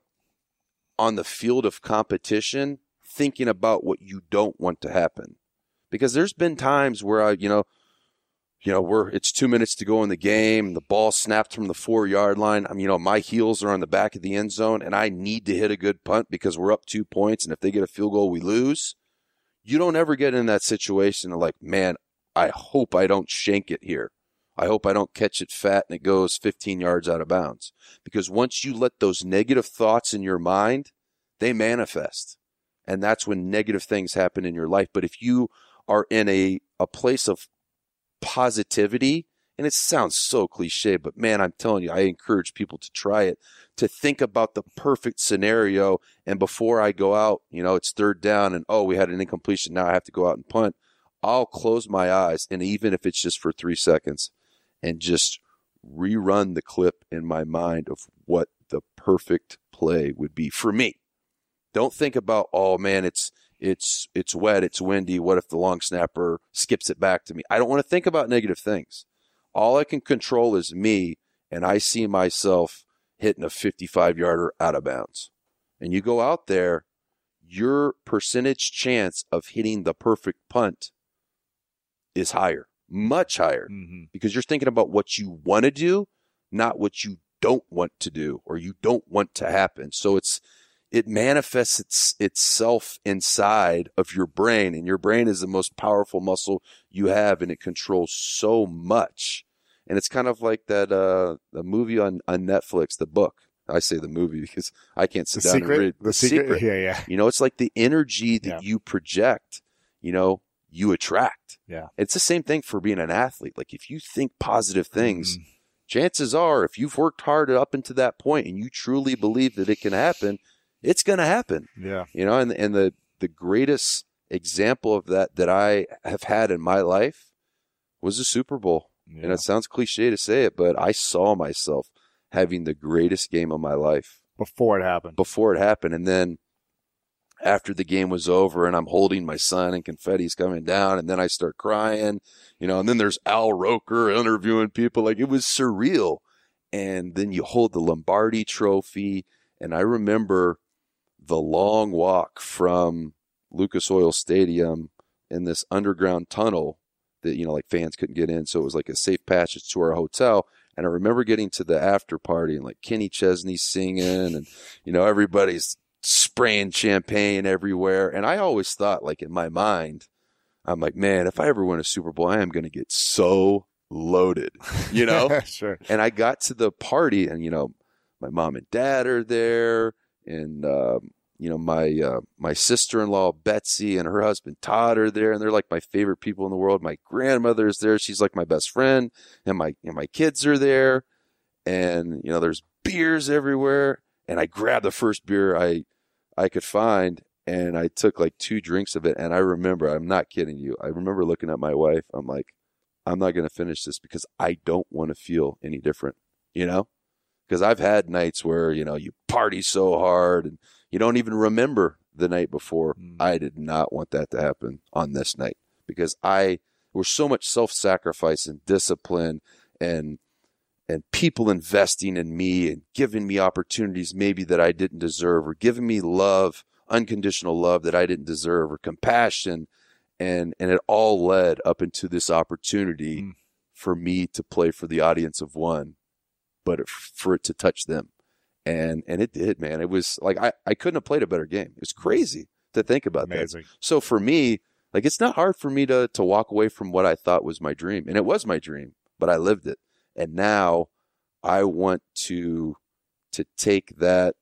on the field of competition thinking about what you don't want to happen. Because there's been times where I, you know, you know, we're, it's two minutes to go in the game. The ball snapped from the four yard line. I mean, you know, my heels are on the back of the end zone, and I need to hit a good punt because we're up two points. And if they get a field goal, we lose. You don't ever get in that situation of like, man, I hope I don't shank it here. I hope I don't catch it fat and it goes fifteen yards out of bounds. Because once you let those negative thoughts in your mind, they manifest. And that's when negative things happen in your life. But if you are in a, a place of positivity, and it sounds so cliche, but man, I'm telling you, I encourage people to try it, to think about the perfect scenario. And before I go out, you know, it's third down and, oh, we had an incompletion. Now I have to go out and punt. I'll close my eyes. And even if it's just for three seconds and just rerun the clip in my mind of what the perfect play would be for me. Don't think about, oh man, it's, It's it's wet, it's windy. What if the long snapper skips it back to me? I don't want to think about negative things. All I can control is me, and I see myself hitting a fifty-five yarder out of bounds. And you go out there, your percentage chance of hitting the perfect punt is higher, much higher, mm-hmm. because you're thinking about what you want to do, not what you don't want to do or you don't want to happen. So it's It manifests its, itself inside of your brain, and your brain is the most powerful muscle you have, and it controls so much. And it's kind of like that uh, the movie on, on Netflix, the book. I say the movie because I can't sit the down secret? and read the, the secret. secret. Yeah, yeah. You know, it's like the energy that yeah. you project, you know, you attract. Yeah. It's the same thing for being an athlete. Like, if you think positive things, mm. chances are, if you've worked hard up into that point and you truly believe that it can happen, it's going to happen. Yeah. You know, and, and the, the greatest example of that that I have had in my life was the Super Bowl. Yeah. And it sounds cliche to say it, but I saw myself having the greatest game of my life. Before it happened. Before it happened. And then after the game was over and I'm holding my son and confetti's coming down, and then I start crying, you know, and then there's Al Roker interviewing people. Like, it was surreal. And then you hold the Lombardi trophy. And I remember the long walk from Lucas Oil Stadium in this underground tunnel that, you know, like fans couldn't get in. So it was like a safe passage to our hotel. And I remember getting to the after party and like Kenny Chesney singing and, you know, everybody's spraying champagne everywhere. And I always thought, like, in my mind, I'm like, man, if I ever win a Super Bowl, I am going to get so loaded, you know? Sure. And I got to the party and, you know, my mom and dad are there. And, um, you know, my uh, my sister-in-law, Betsy, and her husband, Todd, are there. And they're like my favorite people in the world. My grandmother is there. She's like my best friend. And my and my kids are there. And, you know, there's beers everywhere. And I grabbed the first beer I I could find. And I took like two drinks of it. And I remember, I'm not kidding you, I remember looking at my wife. I'm like, I'm not going to finish this because I don't want to feel any different, you know? Because I've had nights where, you know, you party so hard and you don't even remember the night before. Mm. I did not want that to happen on this night because I there was so much self-sacrifice and discipline and and people investing in me and giving me opportunities maybe that I didn't deserve, or giving me love, unconditional love that I didn't deserve, or compassion. And and it all led up into this opportunity mm. for me to play for the audience of one, but for it to touch them. And and it did, man. It was like, I, I couldn't have played a better game. It was crazy to think about. Amazing. That. So for me, like, it's not hard for me to to walk away from what I thought was my dream. And it was my dream, but I lived it. And now I want to to take that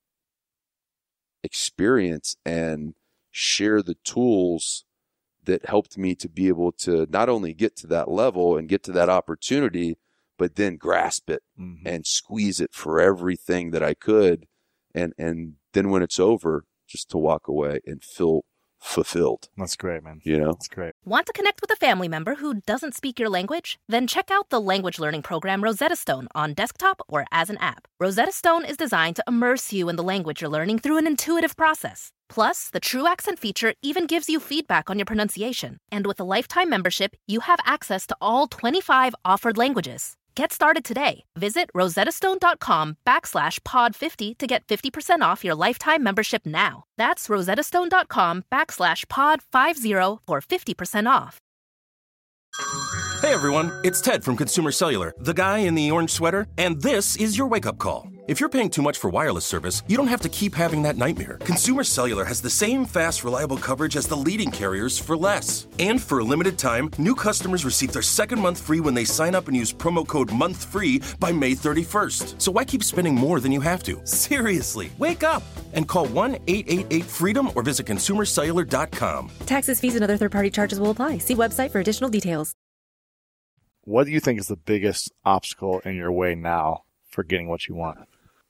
experience and share the tools that helped me to be able to not only get to that level and get to that opportunity, but then grasp it mm-hmm. and squeeze it for everything that I could. And, and then when it's over, just to walk away and feel fulfilled. That's great, man. You know, that's great. Want to connect with a family member who doesn't speak your language? Then check out the language learning program Rosetta Stone on desktop or as an app. Rosetta Stone is designed to immerse you in the language you're learning through an intuitive process. Plus, the True Accent feature even gives you feedback on your pronunciation. And with a lifetime membership, you have access to all twenty-five offered languages. Get started today. Visit rosettastone.com backslash pod 50 to get fifty percent off your lifetime membership now. That's rosettastone.com backslash pod 50 for fifty percent off. Hey everyone, it's Ted from Consumer Cellular, the guy in the orange sweater, and this is your wake-up call. If you're paying too much for wireless service, you don't have to keep having that nightmare. Consumer Cellular has the same fast, reliable coverage as the leading carriers for less. And for a limited time, new customers receive their second month free when they sign up and use promo code MONTHFREE by May thirty-first. So why keep spending more than you have to? Seriously, wake up and call one eight eight eight freedom or visit consumer cellular dot com. Taxes, fees, and other third-party charges will apply. See website for additional details. What do you think is the biggest obstacle in your way now for getting what you want?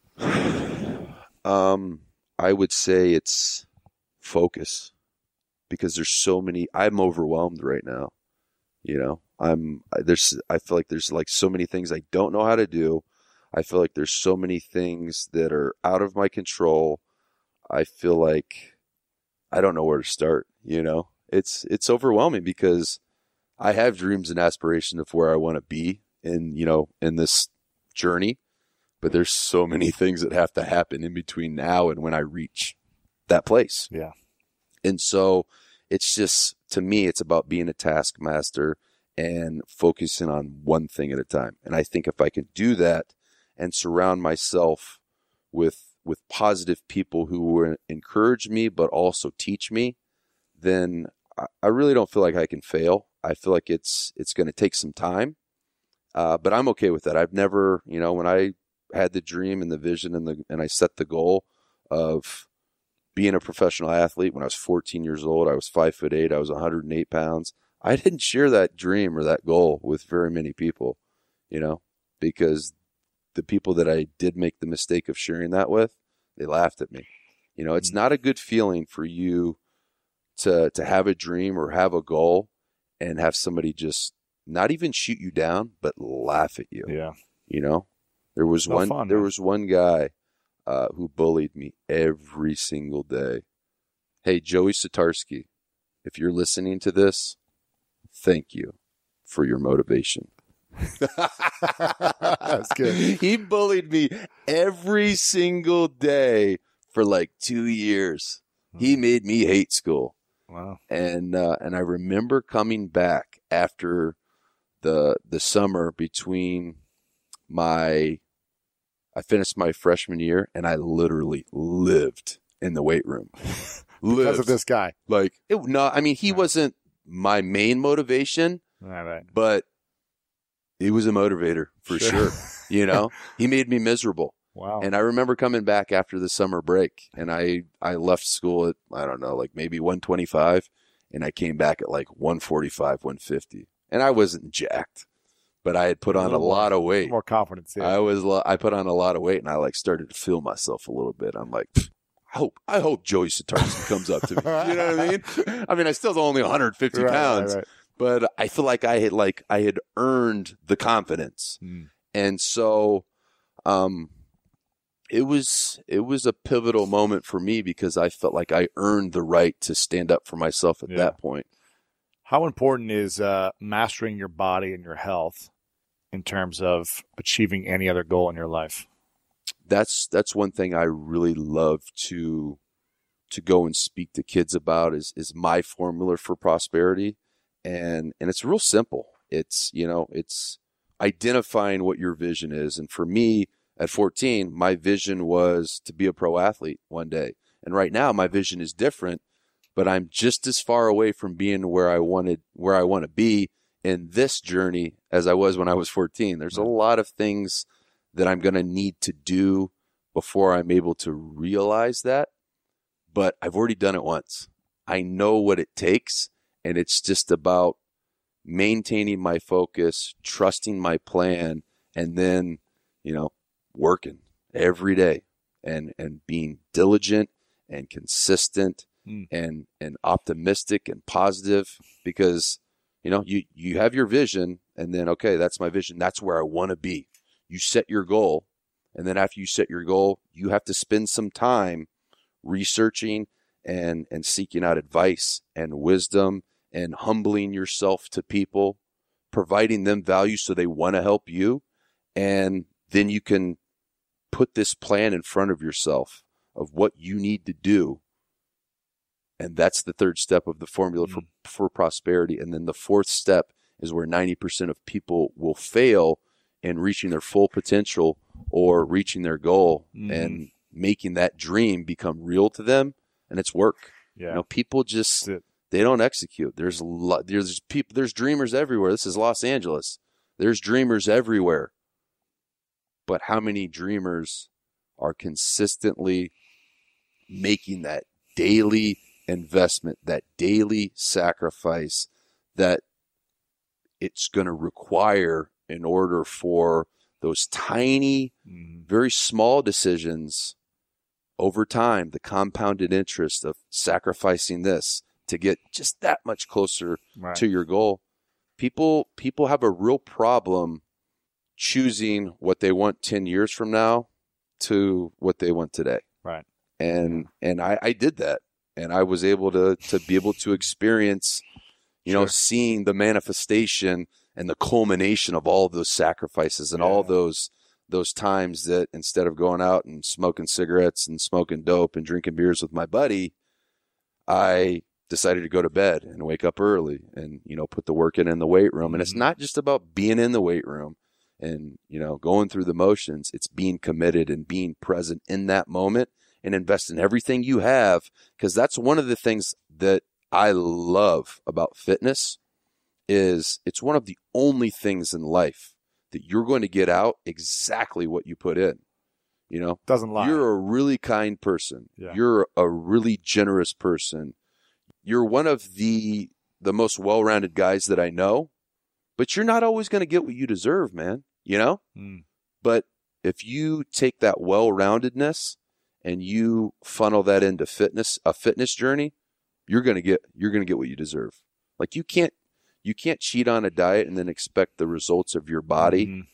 Um, I would say it's focus, because there's so many. I'm overwhelmed right now. You know, I'm there's. I feel like there's like so many things I don't know how to do. I feel like there's so many things that are out of my control. I feel like I don't know where to start. You know, it's it's overwhelming because I have dreams and aspirations of where I want to be in, you know, in this journey, but there's so many things that have to happen in between now and when I reach that place. Yeah. And so it's just, to me, it's about being a taskmaster and focusing on one thing at a time. And I think if I can do that and surround myself with, with positive people who will encourage me, but also teach me, then I really don't feel like I can fail. I feel like it's it's going to take some time, uh, but I'm okay with that. I've never, you know, when I had the dream and the vision and the and I set the goal of being a professional athlete when I was fourteen years old, I was five foot eight, I was one hundred eight pounds. I didn't share that dream or that goal with very many people, you know, because the people that I did make the mistake of sharing that with, they laughed at me. You know, it's not a good feeling for you to to have a dream or have a goal and have somebody just not even shoot you down, but laugh at you. Yeah. You know, there was no one, fun, there man. was one guy uh, who bullied me every single day. Hey, Joey Satarski, if you're listening to this, thank you for your motivation. That's good. He bullied me every single day for like two years. He made me hate school. Wow. And uh, and I remember coming back after the the summer between my I finished my freshman year, and I literally lived in the weight room. Because lived. of this guy. Like it, no, I mean he Right. wasn't my main motivation, All right. but he was a motivator for Sure. sure. You know, he made me miserable. Wow. And I remember coming back after the summer break, and I, I left school at, I don't know, like maybe one twenty-five, and I came back at like one forty-five, one fifty. And I wasn't jacked, but I had put on a little lot more- of weight. More confidence. Yeah. I was, lo- I put on a lot of weight, and I like started to feel myself a little bit. I'm like, I hope, I hope Joey Satarski comes up to me. You know what I mean? I mean, I still only one hundred fifty Right, right, pounds, right. but I feel like I had like, I had earned the confidence. Mm. And so, um, it was it was a pivotal moment for me because I felt like I earned the right to stand up for myself at Yeah. that point. How important is uh, mastering your body and your health in terms of achieving any other goal in your life? That's that's one thing I really love to to go and speak to kids about is is my formula for prosperity, and and it's real simple. It's you know it's identifying what your vision is, and for me at fourteen, my vision was to be a pro athlete one day, and right now my vision is different, but I'm just as far away from being where I wanted where I want to be in this journey as I was when I was fourteen. There's a lot of things that I'm going to need to do before I'm able to realize that, but I've already done it once. I know what it takes, and it's just about maintaining my focus, trusting my plan, and then, you know, working every day and, and being diligent and consistent mm. and, and optimistic and positive, because, you know, you, you have your vision, and then, okay, that's my vision. That's where I want to be. You set your goal, and then after you set your goal, you have to spend some time researching and, and seeking out advice and wisdom and humbling yourself to people, providing them value so they want to help you. And then you can put this plan in front of yourself of what you need to do. And that's the third step of the formula mm. for, for prosperity. And then the fourth step is where ninety percent of people will fail in reaching their full potential or reaching their goal mm. and making that dream become real to them. And it's work. Yeah. You know, people just, they don't execute. There's a lot, there's people, there's dreamers everywhere. This is Los Angeles. There's dreamers everywhere. But how many dreamers are consistently making that daily investment, that daily sacrifice that it's going to require in order for those tiny, mm-hmm. very small decisions over time, the compounded interest of sacrificing this to get just that much closer right. to your goal. People, people have a real problem choosing what they want ten years from now to what they want today. Right. And, and I, I did that, and I was able to, to be able to experience, you sure. know, seeing the manifestation and the culmination of all of those sacrifices and yeah. all those, those times that instead of going out and smoking cigarettes and smoking dope and drinking beers with my buddy, I decided to go to bed and wake up early and, you know, put the work in in the weight room. And it's not just about being in the weight room and, you know, going through the motions. It's being committed and being present in that moment and invest in everything you have. Because that's one of the things that I love about fitness is it's one of the only things in life that you're going to get out exactly what you put in. You know, doesn't lie. You're a really kind person. Yeah. You're a really generous person. You're one of the the most well-rounded guys that I know, but you're not always going to get what you deserve, man. You know? Mm. But if you take that well-roundedness and you funnel that into fitness, a fitness journey, you're going to get you're going to get what you deserve. Like you can't you can't cheat on a diet and then expect the results of your body mm.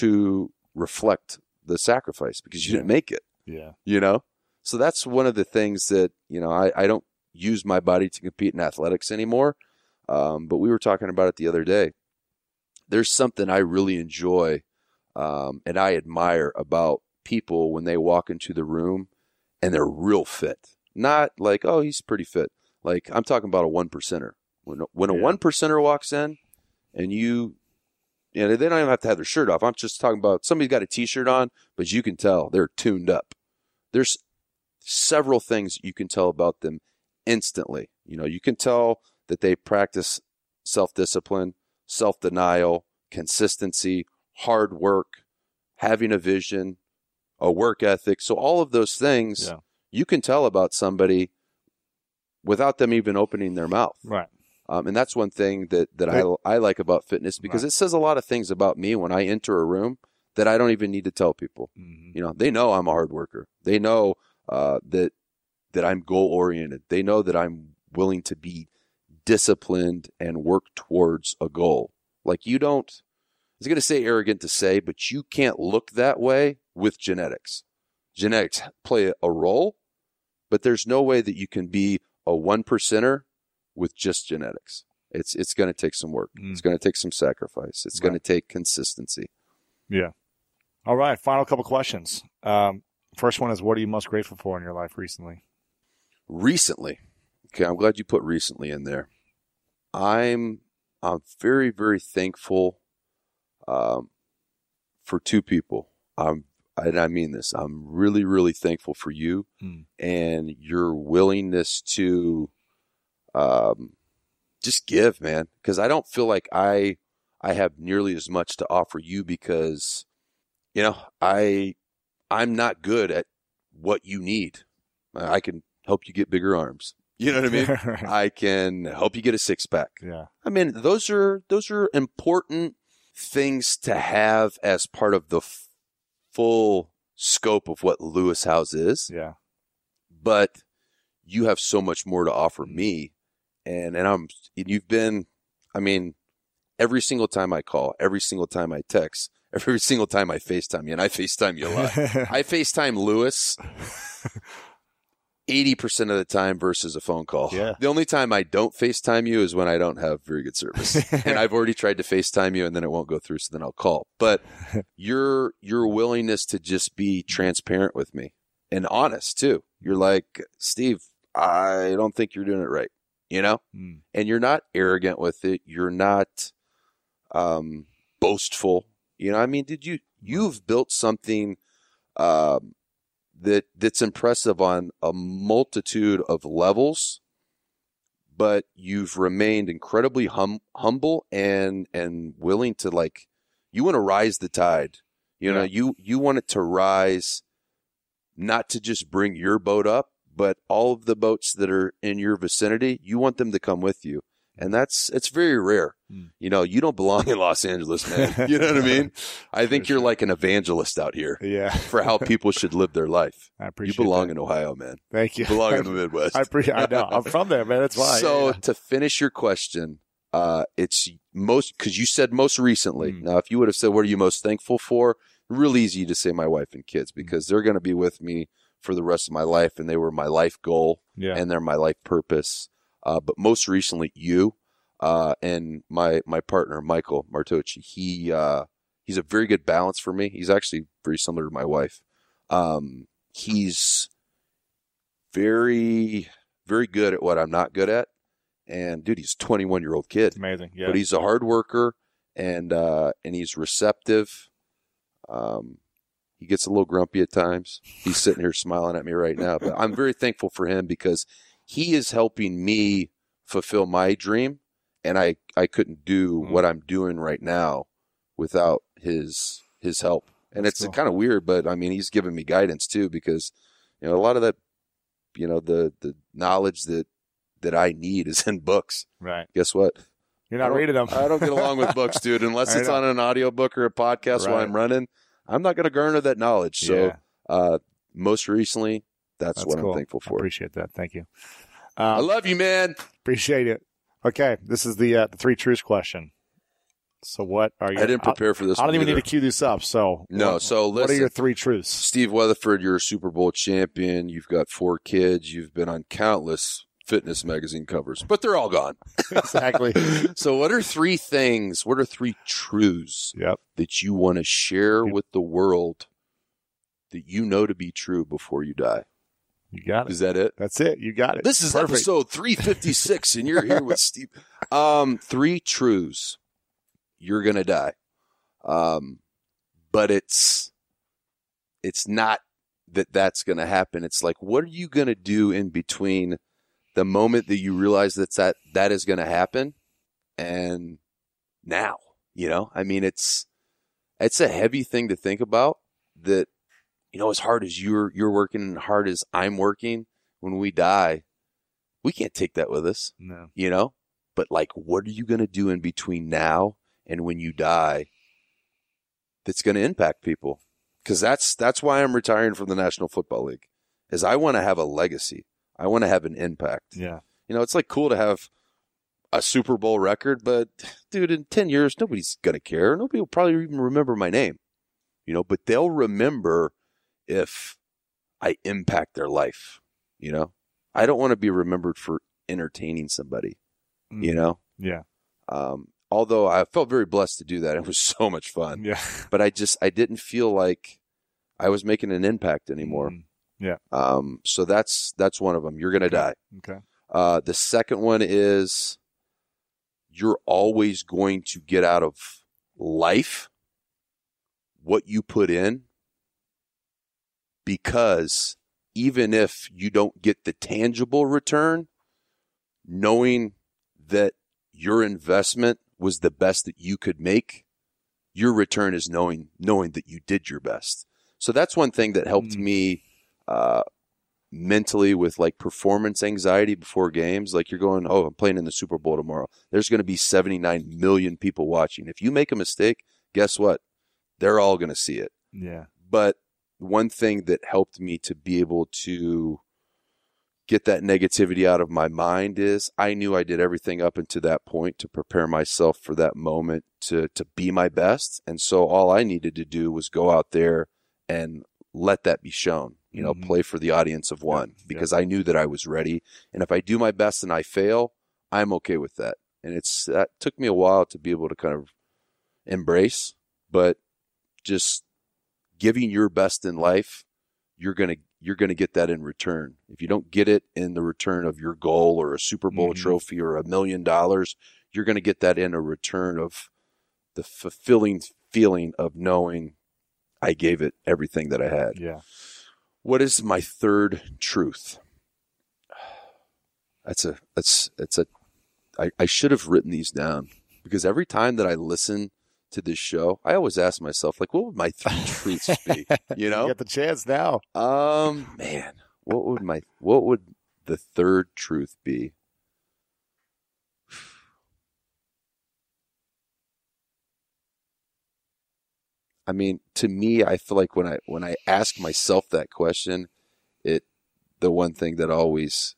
to reflect the sacrifice because you yeah. didn't make it. Yeah. You know? So that's one of the things that, you know, I, I don't use my body to compete in athletics anymore. Um, but we were talking about it the other day. There's something I really enjoy um, and I admire about people when they walk into the room and they're real fit. Not like, oh, he's pretty fit. Like I'm talking about a one percenter. When, when a yeah. one percenter walks in and you, you know, they don't even have to have their shirt off. I'm just talking about somebody's got a t-shirt on, but you can tell they're tuned up. There's several things you can tell about them instantly. You know, you can tell that they practice self-discipline, self-denial, consistency, hard work, having a vision, a work ethic. So all of those things yeah. you can tell about somebody without them even opening their mouth. Right. Um, and that's one thing that, that I, I like about fitness because right. it says a lot of things about me when I enter a room that I don't even need to tell people. Mm-hmm. You know, they know I'm a hard worker. They know uh, that that I'm goal-oriented. They know that I'm willing to be disciplined and work towards a goal. Like you don't, I was going to say arrogant to say, but you can't look that way with genetics. Genetics play a role, but there's no way that you can be a one percenter with just genetics. It's it's going to take some work. Mm. It's going to take some sacrifice. It's right. going to take consistency. Yeah. All right. Final couple questions. Um, first one is, what are you most grateful for in your life recently? Recently. Okay. I'm glad you put recently in there. I'm, I'm very, very thankful um, for two people. I'm, and I mean this. I'm really, really thankful for you mm. and your willingness to um, just give, man. Because I don't feel like I I have nearly as much to offer you because, you know, I I'm not good at what you need. I can help you get bigger arms. You know what I mean? I can help you get a six pack. Yeah. I mean, those are those are important things to have as part of the f- full scope of what Lewis Howes is. Yeah. But you have so much more to offer me, and and I'm and you've been. I mean, every single time I call, every single time I text, every single time I FaceTime you, and I FaceTime you a lot. I FaceTime Lewis eighty percent of the time versus a phone call. Yeah. The only time I don't FaceTime you is when I don't have very good service. And I've already tried to FaceTime you and then it won't go through, so then I'll call. But your your willingness to just be transparent with me and honest too. You're like, Steve, I don't think you're doing it right. You know? Mm. And you're not arrogant with it. You're not um, boastful. You know, I mean, did you you've built something um that that's impressive on a multitude of levels, but you've remained incredibly hum, humble and and willing to, like, you want to rise the tide. You know, Yeah. you you want it to rise, not to just bring your boat up, but all of the boats that are in your vicinity, you want them to come with you. And that's, it's very rare. Mm. You know, you don't belong in Los Angeles, man. You know what I mean? I think you're like an evangelist out here Yeah. for how people should live their life. I You appreciate belong that. in Ohio, man. Thank you. You belong in the Midwest. I appreciate. I know. I'm from there, man. That's why. So yeah. to finish your question, uh, it's most, because you said most recently. Mm. Now, if you would have said, what are you most thankful for? Real easy to say my wife and kids, because they're going to be with me for the rest of my life, and they were my life goal, Yeah. and they're my life purpose. Uh, but most recently, you. Uh, and my, my partner, Michael Martocci, he, uh, he's a very good balance for me. He's actually very similar to my wife. Um, he's very, very good at what I'm not good at. And dude, he's a twenty-one year old kid, Amazing. Yeah. but he's a hard worker and, uh, and he's receptive. Um, he gets a little grumpy at times. He's sitting here smiling at me right now, but I'm very thankful for him because he is helping me fulfill my dream. And I, I couldn't do Mm. what I'm doing right now without his his help. And That's it's cool. kind of weird, but I mean, he's giving me guidance too, because, you know, a lot of that, you know, the, the knowledge that, that I need is in books. Right. Guess what? You're I not don't- reading them. I don't get along with books, dude, unless I it's know. on an audiobook or a podcast while Right. I'm running. I'm not going to garner that knowledge. So, Yeah. uh, most recently, that's, That's what cool. I'm thankful I for. appreciate that. Thank you. I Um, love you, man. appreciate it. Okay. This is the, uh, the three truths question. So what are your, I didn't prepare for this. I don't one even either. need to cue this up. So No, what- so what are listen. your three truths? Steve Weatherford, you're a Super Bowl champion. You've got four kids. You've been on countless fitness magazine covers, but they're all gone. Exactly. So what are three things, what are three truths Yep. that you want to share with the world that you know to be true before you die? You got it. Is that it? That's it. You got it. This is Perfect. episode three fifty-six, and you're here with Steve. Um, three truths. You're going to die. Um, but it's, it's not that that's going to happen. It's like, what are you going to do in between the moment that you realize that's that, that is going to happen and now, you know, I mean, it's, it's a heavy thing to think about that, you know, as hard as you're, you're working and hard as I'm working, when we die, we can't take that with us, No. you know, but like, what are you going to do in between now and when you die that's going to impact people? Because that's, that's why I'm retiring from the National Football League, is I want to have a legacy. I want to have an impact. Yeah. You know, it's like cool to have a Super Bowl record, but dude, in ten years, nobody's going to care. Nobody will probably even remember my name, you know, but they'll remember if I impact their life. You know, I don't want to be remembered for entertaining somebody, Mm. you know? Yeah. Um, although I felt very blessed to do that. It was so much fun, Yeah. but I just, I didn't feel like I was making an impact anymore. Mm. Yeah. Um, so that's, that's one of them. You're going to die. Okay. Uh, the second one is you're always going to get out of life what you put in, because even if you don't get the tangible return, knowing that your investment was the best that you could make, your return is knowing knowing that you did your best. So that's one thing that helped mm. me uh, mentally with like performance anxiety before games. Like you're going, oh, I'm playing in the Super Bowl tomorrow. There's going to be seventy-nine million people watching. If you make a mistake, guess what? They're all going to see it. Yeah. But one thing that helped me to be able to get that negativity out of my mind is I knew I did everything up until that point to prepare myself for that moment to to be my best. And so all I needed to do was go out there and let that be shown, you know, mm-hmm. play for the audience of one, yeah, because yeah. I knew that I was ready. And if I do my best and I fail, I'm okay with that. And it's that took me a while to be able to kind of embrace, but just giving your best in life, you're going to you're going to get that in return. If you don't get it in the return of your goal or a Super Bowl mm-hmm. trophy or a million dollars, you're going to get that in a return of the fulfilling feeling of knowing I gave it everything that I had. Yeah. What is my third truth? That's a, that's, that's a, I, I should have written these down because every time that I listen to this show, I always ask myself, like, what would my three truths be? You know, you get the chance now. Um, man, what would my, what would the third truth be? I mean, to me, I feel like when I, when I ask myself that question, it, the one thing that always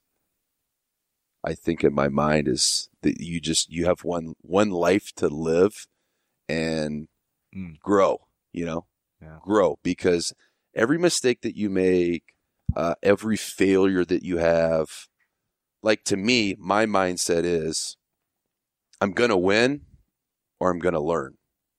I think in my mind is that you just, you have one, one life to live and mm. grow, you know, yeah. grow, because every mistake that you make, uh, every failure that you have, like to me, my mindset is I'm going to win or I'm going to learn.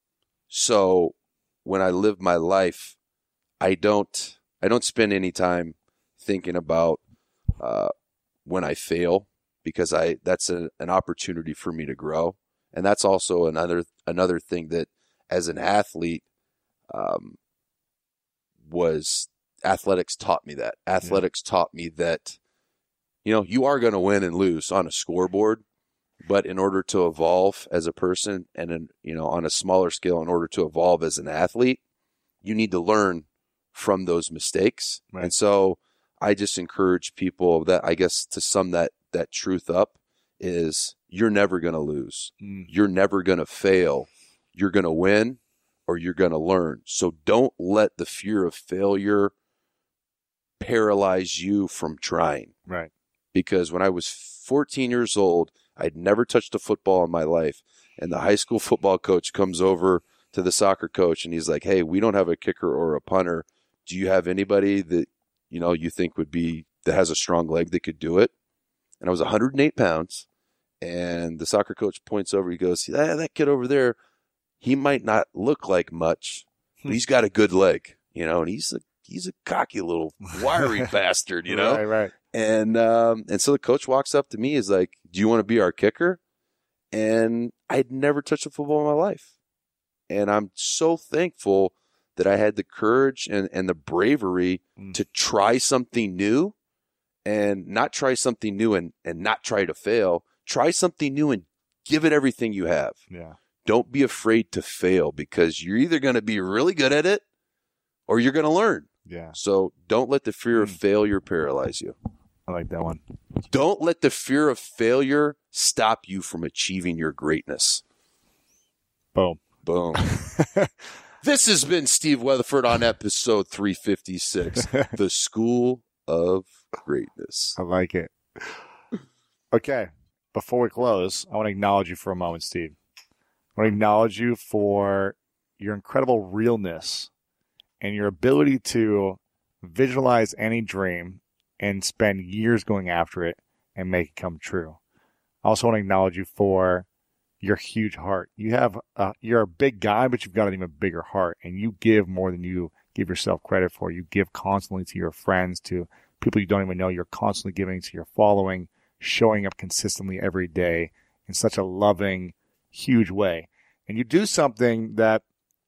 So when I live my life, I don't, I don't spend any time thinking about, uh, when I fail, because I, that's a, an opportunity for me to grow. And that's also another another thing that, as an athlete, um, was athletics taught me that. Athletics yeah. taught me that, you know, you are going to win and lose on a scoreboard, but in order to evolve as a person and, in, you know, on a smaller scale, in order to evolve as an athlete, you need to learn from those mistakes. Right. And so I just encourage people that, I guess, to sum that that truth up, is you're never going to lose. Mm. You're never going to fail. You're going to win or you're going to learn. So don't let the fear of failure paralyze you from trying. Right. Because when I was fourteen years old, I'd never touched a football in my life. And the high school football coach comes over to the soccer coach and he's like, hey, we don't have a kicker or a punter. Do you have anybody that, you know, you think would be, that has a strong leg that could do it? And I was one hundred eight pounds. And the soccer coach points over. He goes, ah, that kid over there, he might not look like much, but he's got a good leg, you know, and he's a, he's a cocky little wiry bastard, you know? Right, right. And, um, and so the coach walks up to me, is like, do you want to be our kicker? And I'd never touched a football in my life. And I'm so thankful that I had the courage and, and the bravery mm. to try something new, and not try something new and, and not try to fail. Try something new and give it everything you have. Yeah. Don't be afraid to fail, because you're either going to be really good at it or you're going to learn. Yeah. So don't let the fear of failure paralyze you. I like that one. Don't let the fear of failure stop you from achieving your greatness. Boom. Boom. This has been Steve Weatherford on episode three fifty-six, The School of Greatness. I like it. Okay. Before we close, I want to acknowledge you for a moment, Steve. I want to acknowledge you for your incredible realness and your ability to visualize any dream and spend years going after it and make it come true. I also want to acknowledge you for your huge heart. You have a, you're a big guy, but you've got an even bigger heart, and you give more than you give yourself credit for. You give constantly to your friends, to people you don't even know. You're constantly giving to your following, showing up consistently every day in such a loving, huge way. And you do something that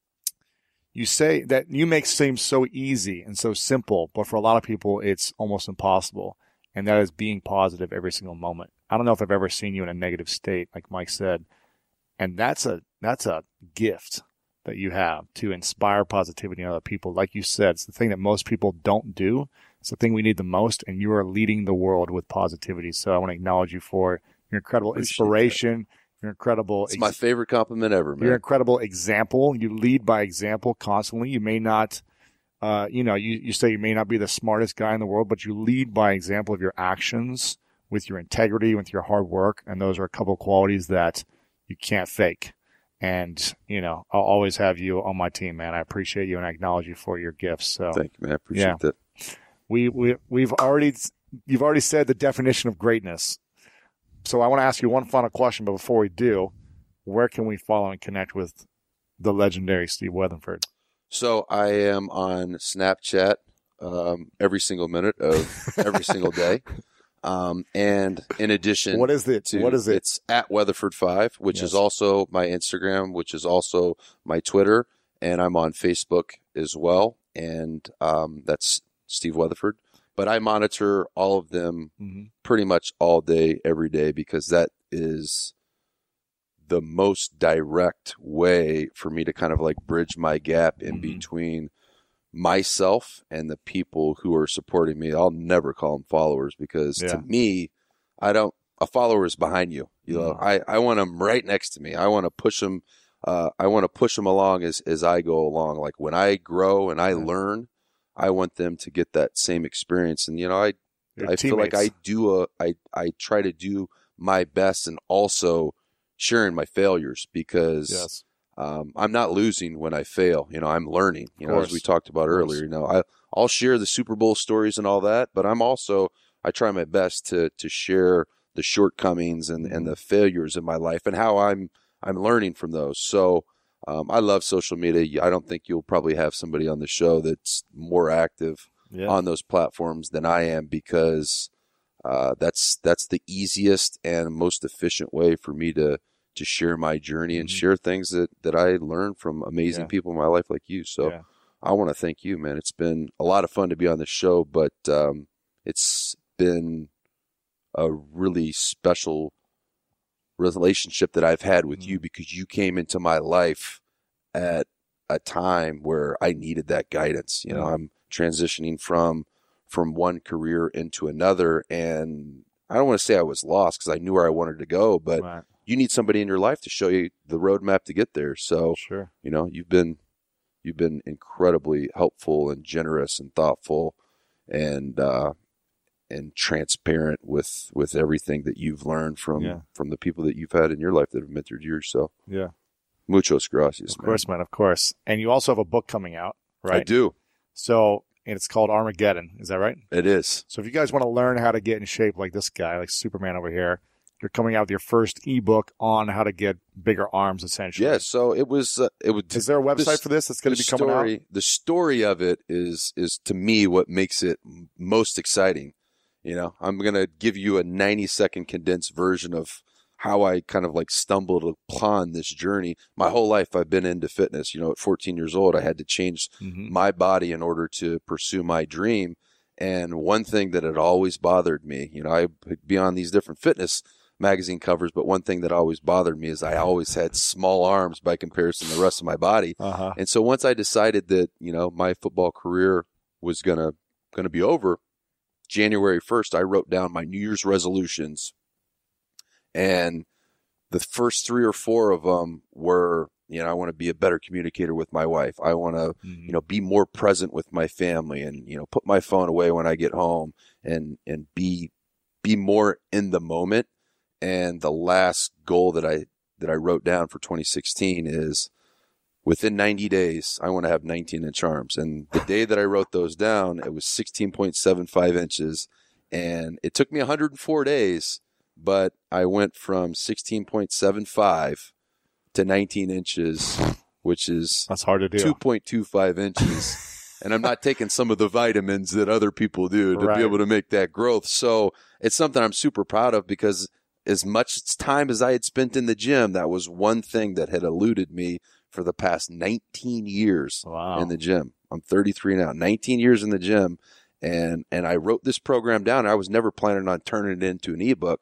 you say that you make seem so easy and so simple, but for a lot of people, it's almost impossible. And that is being positive every single moment. I don't know if I've ever seen you in a negative state, like Mike said. And that's a that's a gift that you have to inspire positivity in other people. Like you said, it's the thing that most people don't do. It's the thing we need the most, and you are leading the world with positivity. So I want to acknowledge you for your incredible Appreciate inspiration, that. your incredible... It's my favorite compliment ever, man. Your incredible example. You lead by example constantly. You may not, uh, you know, you, you say you may not be the smartest guy in the world, but you lead by example of your actions, with your integrity, with your hard work, and those are a couple of qualities that you can't fake. And, you know, I'll always have you on my team, man. I appreciate you and I acknowledge you for your gifts. So thank you, man. I appreciate yeah. that. We, we, we've already, you've already said the definition of greatness. So I want to ask you one final question, but before we do, where can we follow and connect with the legendary Steve Weatherford? So I am on Snapchat um, every single minute of every single day. Um, and in addition, what is it? To, what is it? It's at Weatherford five, which yes. is also my Instagram, which is also my Twitter, and I'm on Facebook as well. And um, that's Steve Weatherford. But I monitor all of them mm-hmm. pretty much all day, every day, because that is the most direct way for me to kind of like bridge my gap in mm-hmm. between myself and the people who are supporting me. I'll never call them followers because yeah. to me, I don't, a follower is behind you. You know, mm-hmm. I, I want them right next to me. I want to push them. Uh, I want to push them along as, as I go along. Like when I grow and I yeah. learn, I want them to get that same experience. And, you know, I, Your I teammates. feel like I do a, I, I try to do my best and also sharing my failures because yes. Um, I'm not losing when I fail. You know, I'm learning, you know, as we talked about earlier, you know, I, I'll share the Super Bowl stories and all that, but I'm also, I try my best to, to share the shortcomings and, and the failures in my life and how I'm, I'm learning from those. So, um, I love social media. I don't think you'll probably have somebody on the show that's more active yeah. on those platforms than I am because, uh, that's, that's the easiest and most efficient way for me to, to share my journey and mm-hmm. share things that, that I learned from amazing yeah. people in my life like you. So yeah. I want to thank you, man. It's been a lot of fun to be on the show, but um, it's been a really special relationship that I've had with mm-hmm. you because you came into my life at a time where I needed that guidance. You know, I'm transitioning from, from one career into another, and I don't want to say I was lost because I knew where I wanted to go, but right. you need somebody in your life to show you the roadmap to get there. So, sure. you know, you've been, you've been incredibly helpful and generous and thoughtful and, uh, and transparent with, with everything that you've learned from, yeah. from the people that you've had in your life that have mentored you. So, yeah. Muchos gracias, Of course, man. man, of course. And you also have a book coming out, right? I do. So, and it's called Armageddon. Is that right? It is. So if you guys want to learn how to get in shape like this guy, like Superman over here, you're coming out with your first ebook on how to get bigger arms, essentially. Yeah, so it was. Uh, it was. Is there a website this, for this that's going to be coming story, out? The story of it is is to me what makes it most exciting. You know, I'm going to give you a ninety second condensed version of how I kind of like stumbled upon this journey. My whole life I've been into fitness. You know, at fourteen years old, I had to change mm-hmm. my body in order to pursue my dream. And one thing that had always bothered me, you know, I'd be on these different fitness magazine covers, but one thing that always bothered me is I always had small arms by comparison to the rest of my body. Uh-huh. And so once I decided that, you know, my football career was going to going to be over, January first, I wrote down my New Year's resolutions. And the first three or four of them were, you know, I want to be a better communicator with my wife. I want to, mm-hmm. you know, be more present with my family and, you know, put my phone away when I get home and, and be, be more in the moment. And the last goal that I, that I wrote down for twenty sixteen is within ninety days, I want to have nineteen inch arms. And the day that I wrote those down, it was sixteen point seven five inches. And it took me one hundred four days, but I went from sixteen point seven five to nineteen inches, which is that's hard to do. two point two five inches. And I'm not taking some of the vitamins that other people do to right. be able to make that growth. So it's something I'm super proud of because as much time as I had spent in the gym, that was one thing that had eluded me for the past nineteen years wow. in the gym. I'm thirty-three now, nineteen years in the gym. And, and I wrote this program down. I was never planning on turning it into an ebook,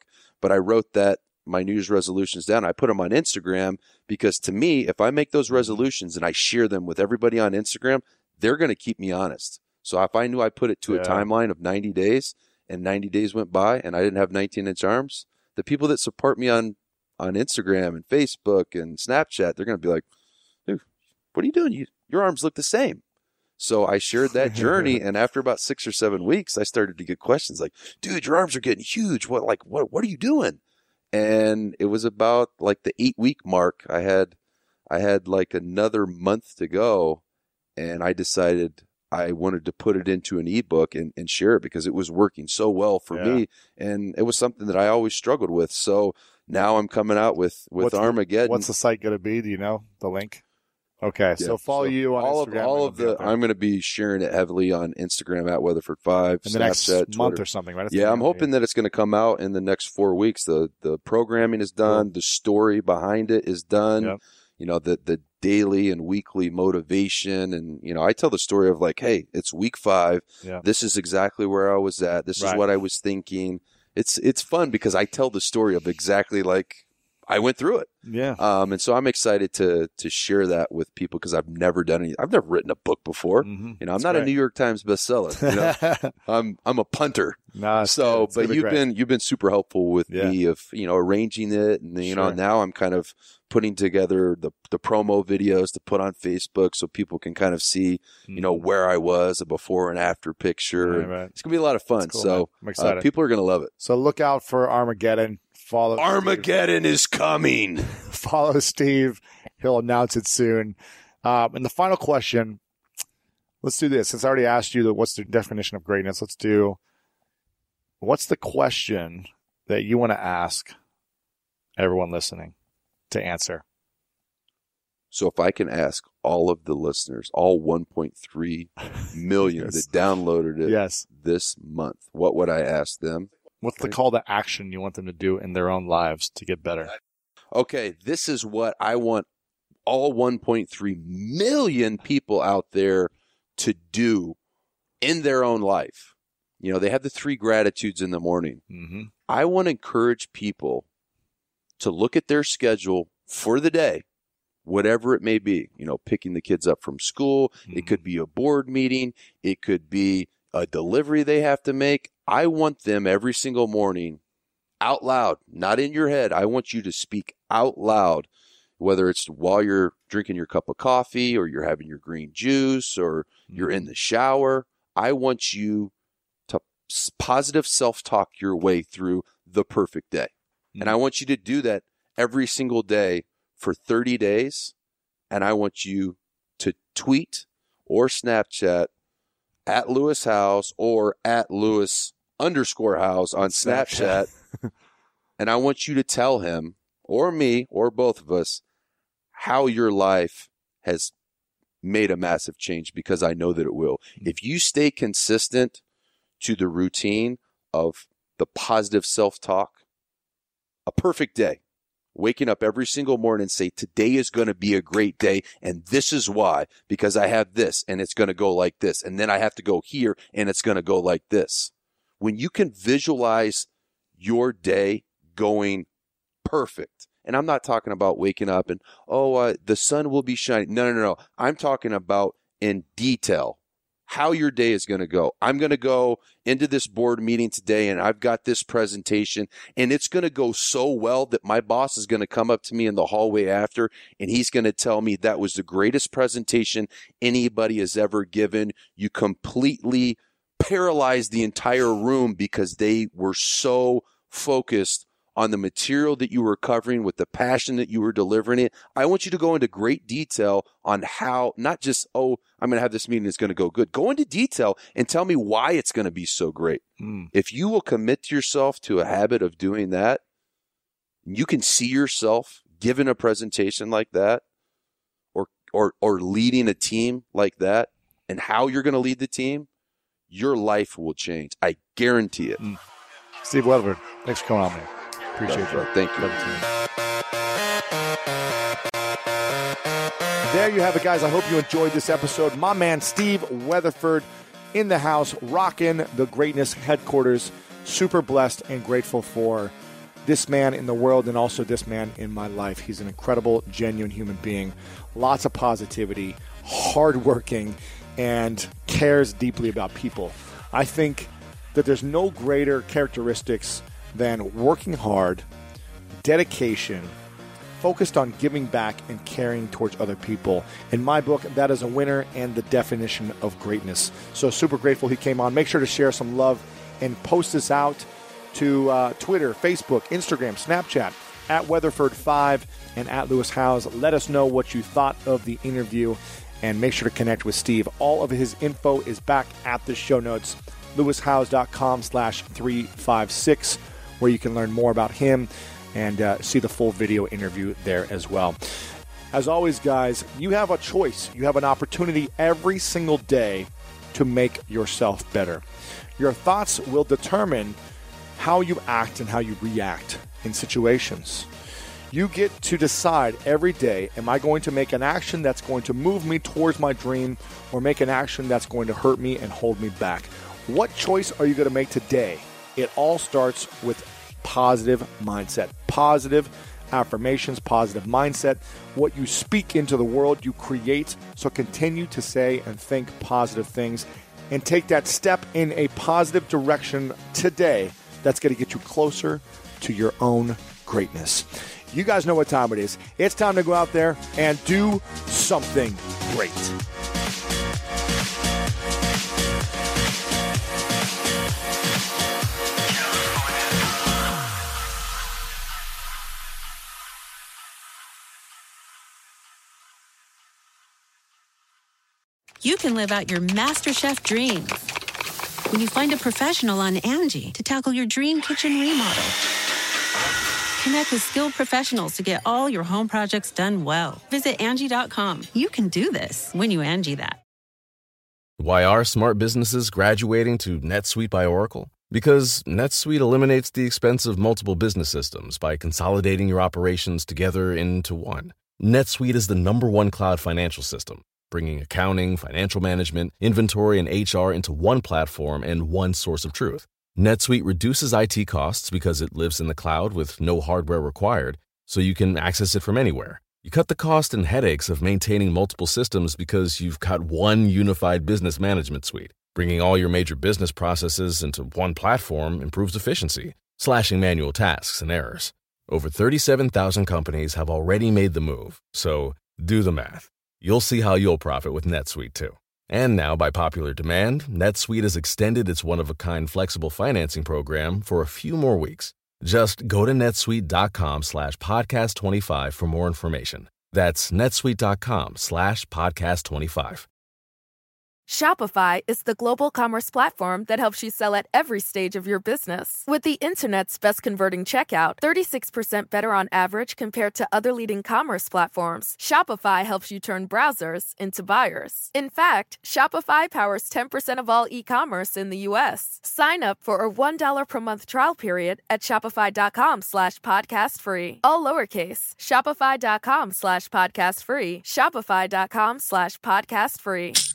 but I wrote that my New Year's resolutions down. I put them on Instagram because to me, if I make those resolutions and I share them with everybody on Instagram, they're going to keep me honest. So if I knew I put it to Yeah. a timeline of ninety days and ninety days went by and I didn't have nineteen inch arms, the people that support me on, on Instagram and Facebook and Snapchat, they're going to be like, dude, what are you doing? You, your arms look the same. So I shared that journey, and after about six or seven weeks, I started to get questions like, dude, your arms are getting huge. What, like, what, what are you doing? And it was about like the eight week mark. I had, I had like another month to go, and I decided I wanted to put it into an ebook and, and share it because it was working so well for Yeah. me. And it was something that I always struggled with. So now I'm coming out with, with What's the- Armageddon. What's the site going to be? Do you know the link? Okay, Yeah, so follow you on all Instagram. Of, all and of it'll be the, up there. I'm going to be sharing it heavily on Instagram at Weatherford five, in the next Snapchat, month Twitter. or something, right? It's Yeah, the I'm beginning of hoping that it's going to come out in the next four weeks. The the programming is done. The story behind it is done. Yep. You know, the the daily and weekly motivation. And, you know, I tell the story of like, hey, it's week five. Yeah. This is exactly where I was at. This Right. is what I was thinking. It's it's fun because I tell the story of exactly like I went through it. Yeah. Um, and so I'm excited to to share that with people because I've never done any. I've never written a book before. Mhm. You know, I'm That's not great. a New York Times bestseller. You know, I'm I'm a punter. Nah, it's So, good. It's gonna but be you've great. been you've been super helpful with Yeah. me of you know arranging it, and you know Sure. now I'm kind of putting together the the promo videos to put on Facebook so people can kind of see you know where I was, a before and after picture. Right, And right. It's gonna be a lot of fun. That's cool, man. so I'm excited. uh, people are gonna love it. So look out for Armageddon. Follow Armageddon is coming. Steve. Follow Steve. He'll announce it soon. Um, and the final question. Let's do this. Since I already asked you the, what's the definition of greatness, let's do. What's the question that you want to ask everyone listening to answer? So if I can ask all of the listeners, all one point three million Yes. that downloaded it Yes. this month, what would I ask them? What's the call to action you want them to do in their own lives to get better? Okay, this is what I want all one point three million people out there to do in their own life. You know, they have the three gratitudes in the morning. Mm-hmm. I want to encourage people to look at their schedule for the day, whatever it may be. You know, picking the kids up from school. It could be a board meeting. It could be a delivery they have to make. I want them every single morning out loud, not in your head. I want you to speak out loud, whether it's while you're drinking your cup of coffee or you're having your green juice or you're in the shower. I want you to s- positive self-talk your way through the perfect day. And I want you to do that every single day for thirty days. And I want you to tweet or Snapchat at Lewis House or at Lewis underscore House on Snapchat. And I want you to tell him or me or both of us how your life has made a massive change, because I know that it will. If you stay consistent to the routine of the positive self-talk, a perfect day, waking up every single morning and say, today is going to be a great day. And this is why, because I have this and it's going to go like this. And then I have to go here and it's going to go like this. When you can visualize your day going perfect, and I'm not talking about waking up and, oh, uh, the sun will be shining. No, no, no. I'm talking about in detail how your day is going to go. I'm going to go into this board meeting today and I've got this presentation and it's going to go so well that my boss is going to come up to me in the hallway after and he's going to tell me that was the greatest presentation anybody has ever given. You completely paralyzed the entire room because they were so focused on the material that you were covering with the passion that you were delivering it. I want you to go into great detail on how, not just, oh, I'm going to have this meeting, it's going to go good. Go into detail and tell me why it's going to be so great. Mm. If you will commit yourself to a habit of doing that, you can see yourself giving a presentation like that or, or, or leading a team like that, and how you're going to lead the team, your life will change. I guarantee it. Mm. Steve Weatherford, thanks for coming on, man. Appreciate you. Thank you. There you have it, guys. I hope you enjoyed this episode. My man, Steve Weatherford, in the house, rocking the Greatness headquarters. Super blessed and grateful for this man in the world and also this man in my life. He's an incredible, genuine human being. Lots of positivity, hardworking, and cares deeply about people. I think that there's no greater characteristics than working hard, dedication, focused on giving back and caring towards other people. In my book, that is a winner and the definition of greatness. So super grateful he came on. Make sure to share some love and post this out to uh, Twitter, Facebook, Instagram, Snapchat, at Weatherford five and at Lewis Howes. Let us know what you thought of the interview, and make sure to connect with Steve. All of his info is back at the show notes, lewishowes.com slash 356, where you can learn more about him and uh, see the full video interview there as well. As always, guys, you have a choice. You have an opportunity every single day to make yourself better. Your thoughts will determine how you act and how you react in situations. You get to decide every day, am I going to make an action that's going to move me towards my dream, or make an action that's going to hurt me and hold me back? What choice are you going to make today? It all starts with positive mindset, positive affirmations, positive mindset. What you speak into the world, you create. So continue to say and think positive things and take that step in a positive direction today. That's going to get you closer to your own greatness. You guys know what time it is. It's time to go out there and do something great. You can live out your MasterChef dreams when you find a professional on Angie to tackle your dream kitchen remodel. Connect with skilled professionals to get all your home projects done well. Visit Angie dot com. You can do this when you Angie that. Why are smart businesses graduating to NetSuite by Oracle? Because NetSuite eliminates the expense of multiple business systems by consolidating your operations together into one. NetSuite is the number one cloud financial system, bringing accounting, financial management, inventory, and H R into one platform and one source of truth. NetSuite reduces I T costs because it lives in the cloud with no hardware required, so you can access it from anywhere. You cut the cost and headaches of maintaining multiple systems because you've got one unified business management suite. Bringing all your major business processes into one platform improves efficiency, slashing manual tasks and errors. Over thirty-seven thousand companies have already made the move, so do the math. You'll see how you'll profit with NetSuite too. And now, by popular demand, NetSuite has extended its one-of-a-kind flexible financing program for a few more weeks. Just go to netsuite.com slash podcast 25 for more information. That's netsuite.com slash podcast 25. Shopify is the global commerce platform that helps you sell at every stage of your business. With the internet's best converting checkout, thirty-six percent better on average compared to other leading commerce platforms, Shopify helps you turn browsers into buyers. In fact, Shopify powers ten percent of all e-commerce in the U S. Sign up for a one dollar per month trial period at shopify.com slash podcast free. All lowercase, shopify.com slash podcast free, shopify.com slash podcast free.